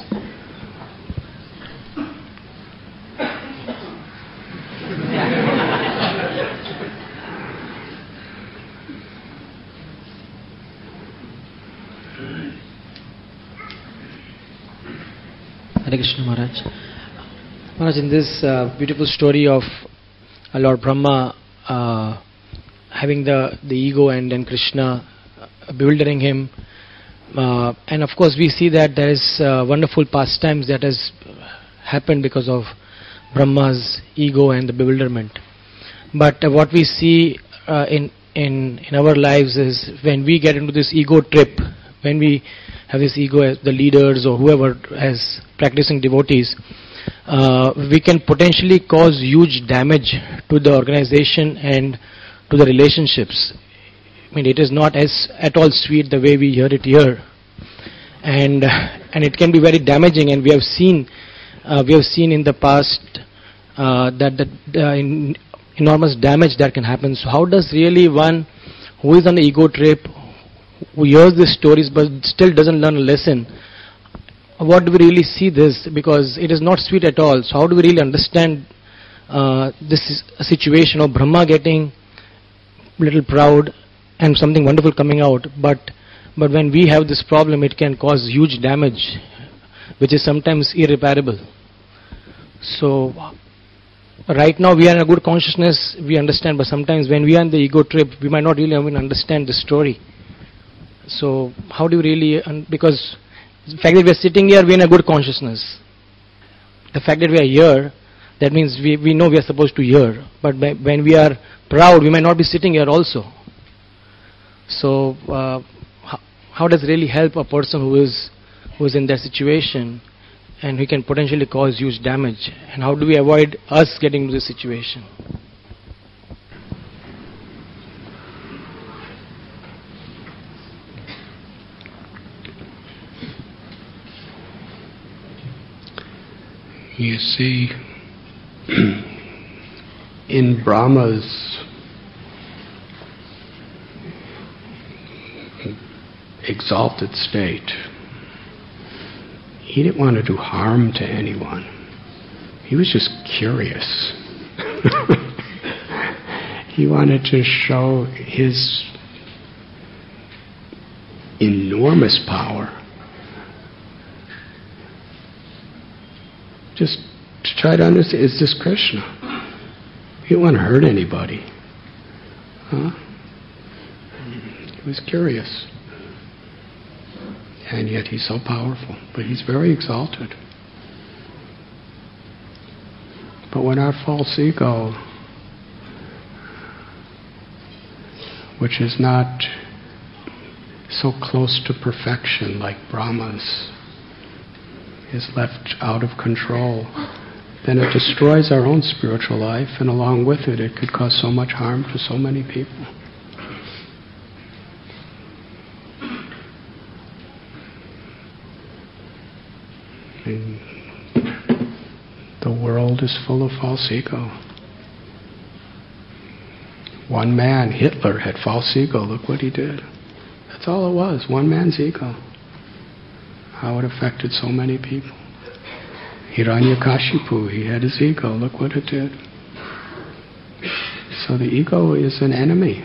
Hare Krishna Maharaj. Maharaj, in this beautiful story of Lord Brahma having the ego and then Krishna bewildering him, and of course we see that there is wonderful pastimes that has happened because of Brahma's ego and the bewilderment. But what we see in our lives is when we get into this ego trip, when we have this ego as the leaders or whoever as practicing devotees, we can potentially cause huge damage to the organization and to the relationships. I mean, it is not at all sweet the way we hear it here, and it can be very damaging. And we have seen in the past that the enormous damage that can happen. So how does really one who is on the ego trip, who hears these stories but still doesn't learn a lesson, what do we really see this? Because it is not sweet at all. So how do we really understand this situation of Brahma getting a little proud and something wonderful coming out, but when we have this problem, it can cause huge damage, which is sometimes irreparable. So right now we are in a good consciousness, we understand, but sometimes when we are in the ego trip, we might not really even understand the story. So how do you really, because the fact that we are sitting here, we are in a good consciousness. The fact that we are here, that means we know we are supposed to hear. But when we are proud, we might not be sitting here also. So how does it really help a person who is in that situation and who can potentially cause huge damage? And how do we avoid us getting into this situation? You see, in Brahma's exalted state, he didn't want to do harm to anyone. He was just curious. He wanted to show his enormous power. Just to try to understand, is this Krishna? He didn't want to hurt anybody. He was curious. And yet he's so powerful. But he's very exalted. But when our false ego, which is not so close to perfection like Brahma's, is left out of control, then it destroys our own spiritual life, and along with it, it could cause so much harm to so many people. And the world is full of false ego. One man, Hitler, had false ego. Look what he did. That's all it was, one man's ego. How it affected so many people. Hiranyakashipu, he had his ego. Look what it did. So the ego is an enemy.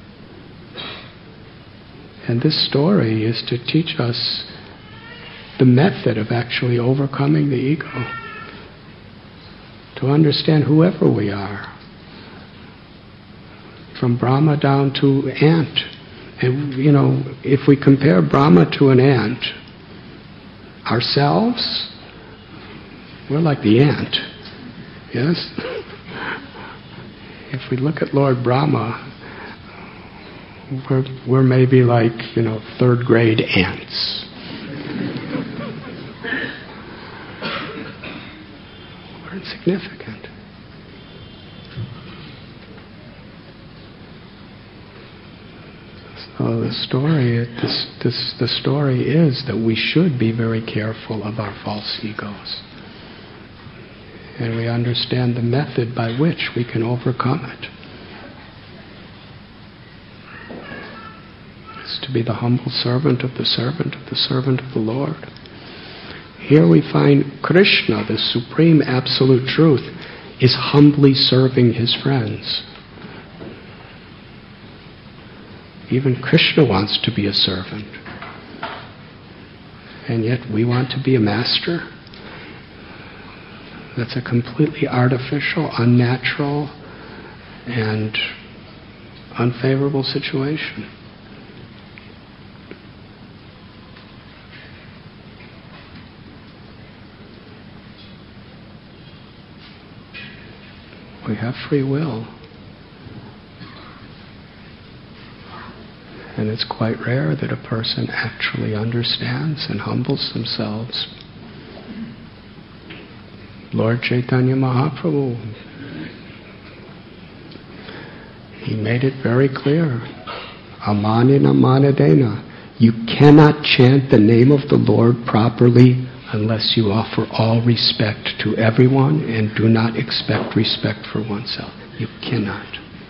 And this story is to teach us the method of actually overcoming the ego. To understand whoever we are. From Brahma down to ant. And, if we compare Brahma to an ant, ourselves, we're like the ant. Yes? If we look at Lord Brahma, we're maybe like, third grade ants. We're insignificant. So the story is that we should be very careful of our false egos. And we understand the method by which we can overcome it. It's to be the humble servant of the servant of the servant of the Lord. Here we find Krishna, the supreme absolute truth, is humbly serving his friends. Even Krishna wants to be a servant. And yet we want to be a master? That's a completely artificial, unnatural, and unfavorable situation. We have free will. And it's quite rare that a person actually understands and humbles themselves. Lord Chaitanya Mahaprabhu, he made it very clear. Amanina manadena. You cannot chant the name of the Lord properly unless you offer all respect to everyone and do not expect respect for oneself. You cannot.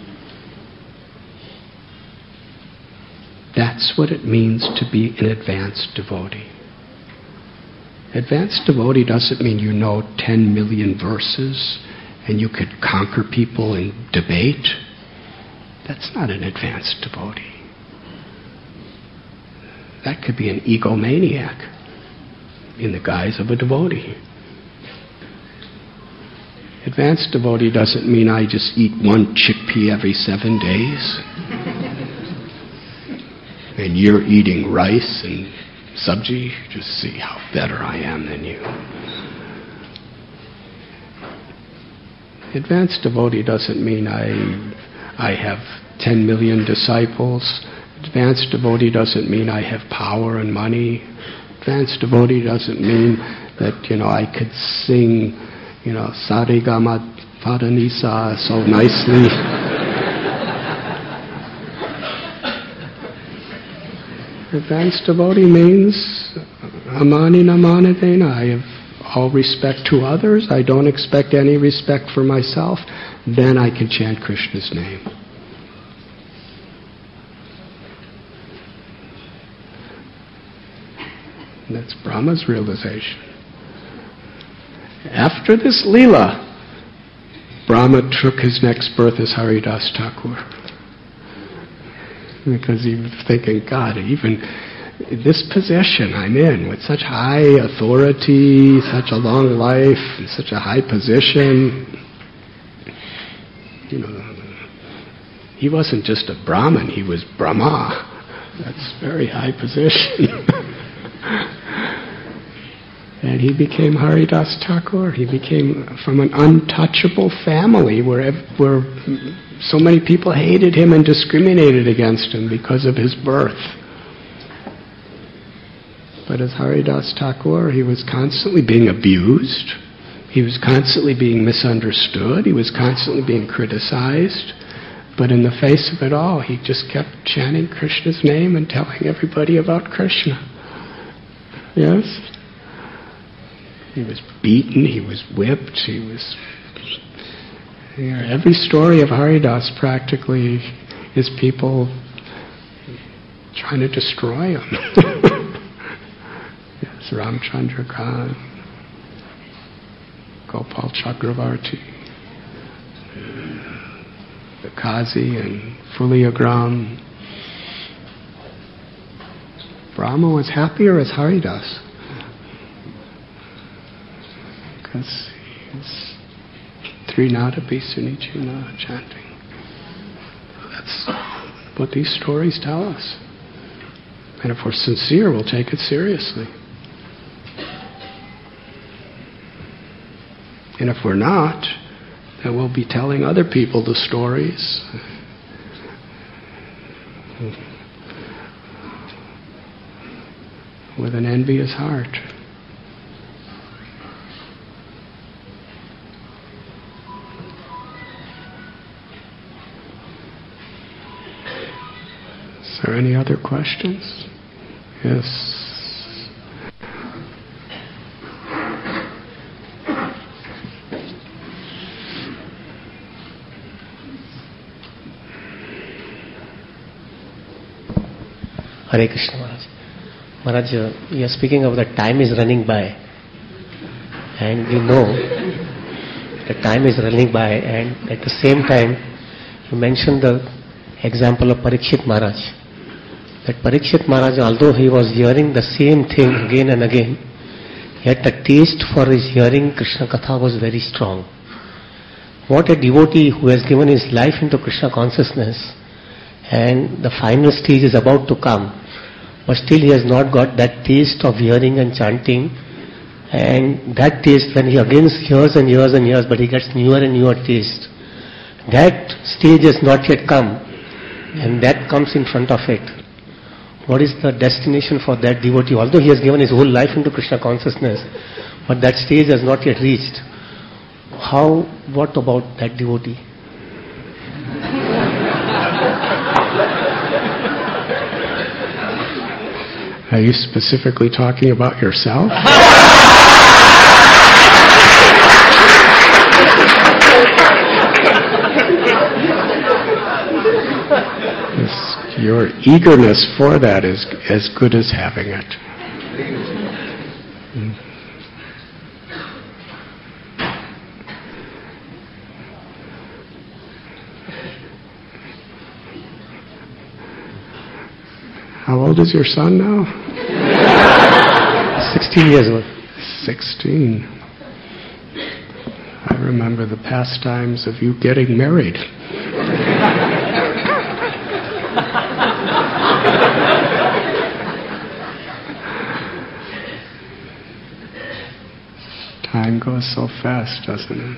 That's what it means to be an advanced devotee. Advanced devotee doesn't mean you know 10 million verses and you could conquer people in debate. That's not an advanced devotee. That could be an egomaniac in the guise of a devotee. Advanced devotee doesn't mean I just eat one chickpea every 7 days. And you're eating rice and sabji. Just see how better I am than you. Advanced devotee doesn't mean I have 10 million disciples. Advanced devotee doesn't mean I have power and money. Advanced devotee doesn't mean that, I could sing, Sarigama Padanisa so nicely. Advanced devotee means amani namanadena. I have all respect to others. I don't expect any respect for myself. Then I can chant Krishna's name. That's Brahma's realization. After this Leela, Brahma took his next birth as Haridas Thakur. Because he was thinking, God, even this position I'm in, with such high authority, such a long life, and such a high position, he wasn't just a Brahmin, he was Brahma. That's a very high position. And he became Haridas Thakur. He became from an untouchable family where so many people hated him and discriminated against him because of his birth. But as Haridas Thakur, he was constantly being abused. He was constantly being misunderstood. He was constantly being criticized. But in the face of it all, he just kept chanting Krishna's name and telling everybody about Krishna. Yes? He was beaten, he was whipped, he was... every story of Haridas practically is people trying to destroy him. Yes, Ramchandra Khan, Gopal Chakravarti, the Kazi and Fuliagram. Brahma was happier as Haridas. Because he's Trinadapi Sunichina chanting. That's what these stories tell us. And if we're sincere, we'll take it seriously. And if we're not, then we'll be telling other people the stories. With an envious heart. Is there any other questions? Yes. Hare Krishna Maharaj. Maharaj, you are speaking of the time is running by. And we know the time is running by, and at the same time you mentioned the example of Parikshit Maharaj. That Parikshit Maharaj, although he was hearing the same thing again and again, yet the taste for his hearing Krishna Katha was very strong. What a devotee who has given his life into Krishna consciousness, and the final stage is about to come, but still he has not got that taste of hearing and chanting, and that taste, when he again hears and hears and hears, but he gets newer and newer taste. That stage has not yet come, and that comes in front of it. What is the destination for that devotee? Although he has given his whole life into Krishna consciousness, but that stage has not yet reached. What about that devotee? Are you specifically talking about yourself? Your eagerness for that is as good as having it. How old is your son now? 16 years old. 16. I remember remember the pastimes of you getting married. Time goes so fast, doesn't it?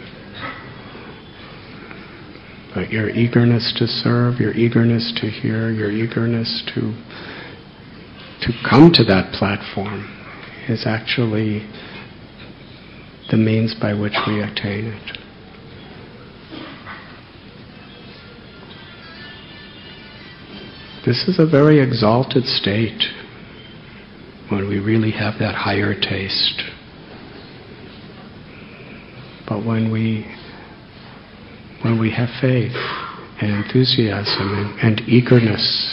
But your eagerness to serve, your eagerness to hear, your eagerness to come to that platform is actually the means by which we attain it. This is a very exalted state when we really have that higher taste. But when we have faith and enthusiasm and eagerness,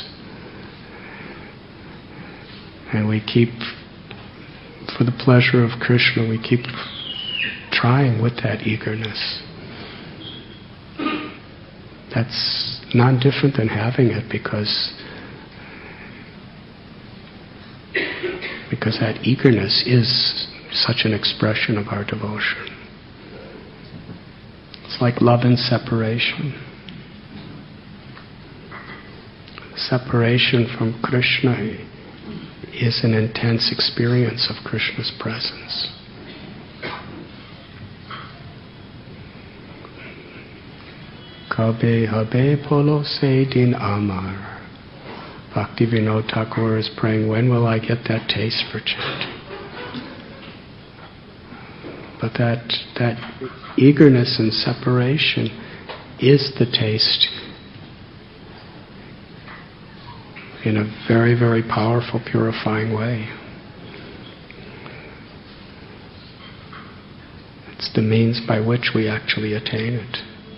and we keep, for the pleasure of Krishna, we keep trying with that eagerness, that's not different than having it, because that eagerness is such an expression of our devotion. It's like love and separation. Separation from Krishna is an intense experience of Krishna's presence. Kabe habe polo se din amar. Bhaktivinoda Thakur is praying, when will I get that taste for chant? But that eagerness and separation is the taste in a very, very powerful, purifying way. It's the means by which we actually attain it.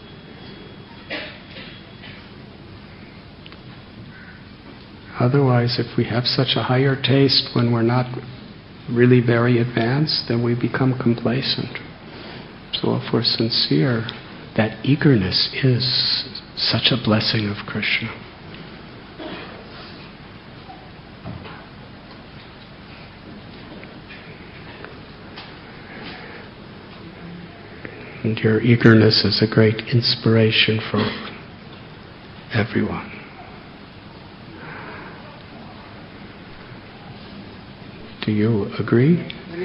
Otherwise, if we have such a higher taste when we're not really very advanced, then we become complacent. So if we're sincere, that eagerness is such a blessing of Krishna. And your eagerness is a great inspiration for everyone. Do you agree?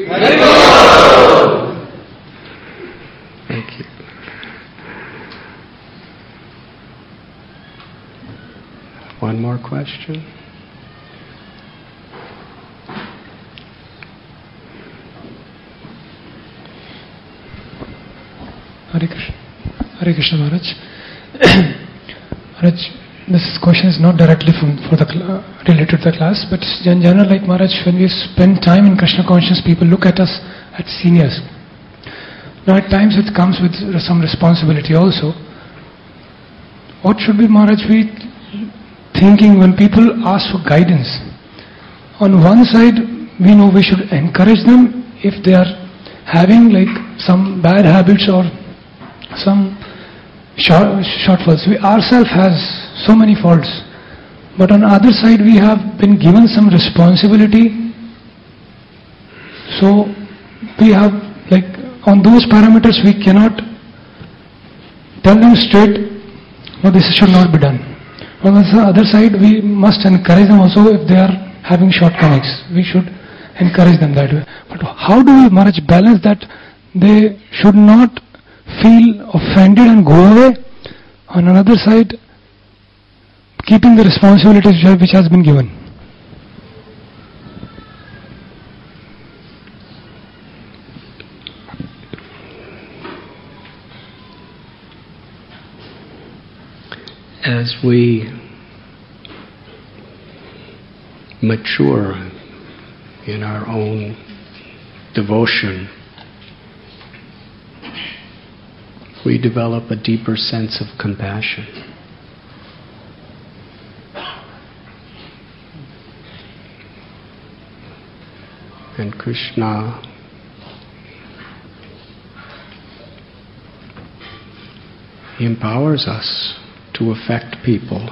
Thank you. One more question? Hare Krishna Maharaj. Maharaj, this question is not directly related to the class, but in general, like Maharaj, when we spend time in Krishna conscious, people look at us as seniors. Now at times it comes with some responsibility also. What should be, Maharaj, we thinking when people ask for guidance? On one side, we know we should encourage them if they are having like some bad habits or some shortfalls. We ourselves has so many faults. But on the other side, we have been given some responsibility. So we have, like, on those parameters, we cannot tell them straight, no, this should not be done. On the other side, we must encourage them also if they are having shortcomings. We should encourage them that way. But how do we, Maharaj, balance that they should not feel offended and go away? On another side, keeping the responsibilities which has been given. As we mature in our own devotion, we develop a deeper sense of compassion. And Krishna empowers us to affect people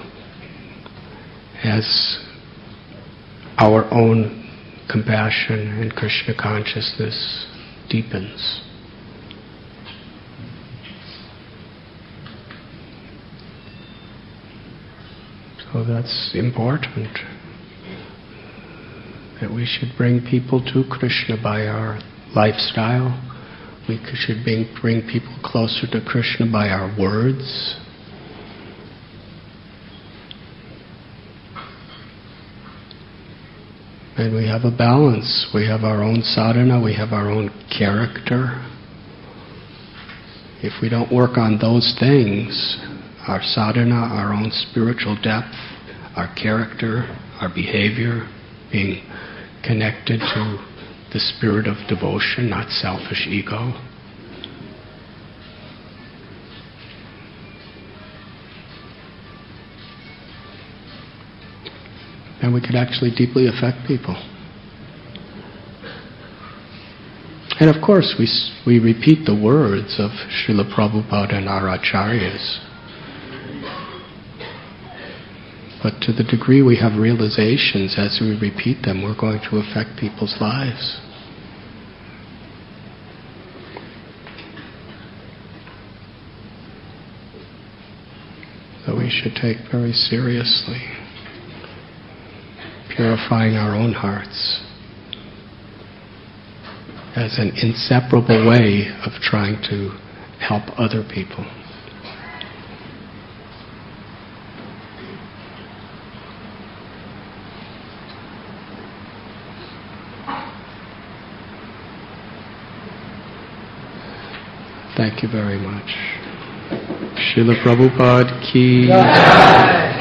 as our own compassion and Krishna consciousness deepens. So that's important, that we should bring people to Krishna by our lifestyle. We should bring people closer to Krishna by our words. And we have a balance. We have our own sadhana, we have our own character. If we don't work on those things, our sadhana, our own spiritual depth, our character, our behavior, being connected to the spirit of devotion, not selfish ego, then we could actually deeply affect people. And of course, we repeat the words of Srila Prabhupada and our acharyas. But to the degree we have realizations as we repeat them, we're going to affect people's lives. So we should take very seriously purifying our own hearts as an inseparable way of trying to help other people. Thank you very much. Srila Prabhupada ki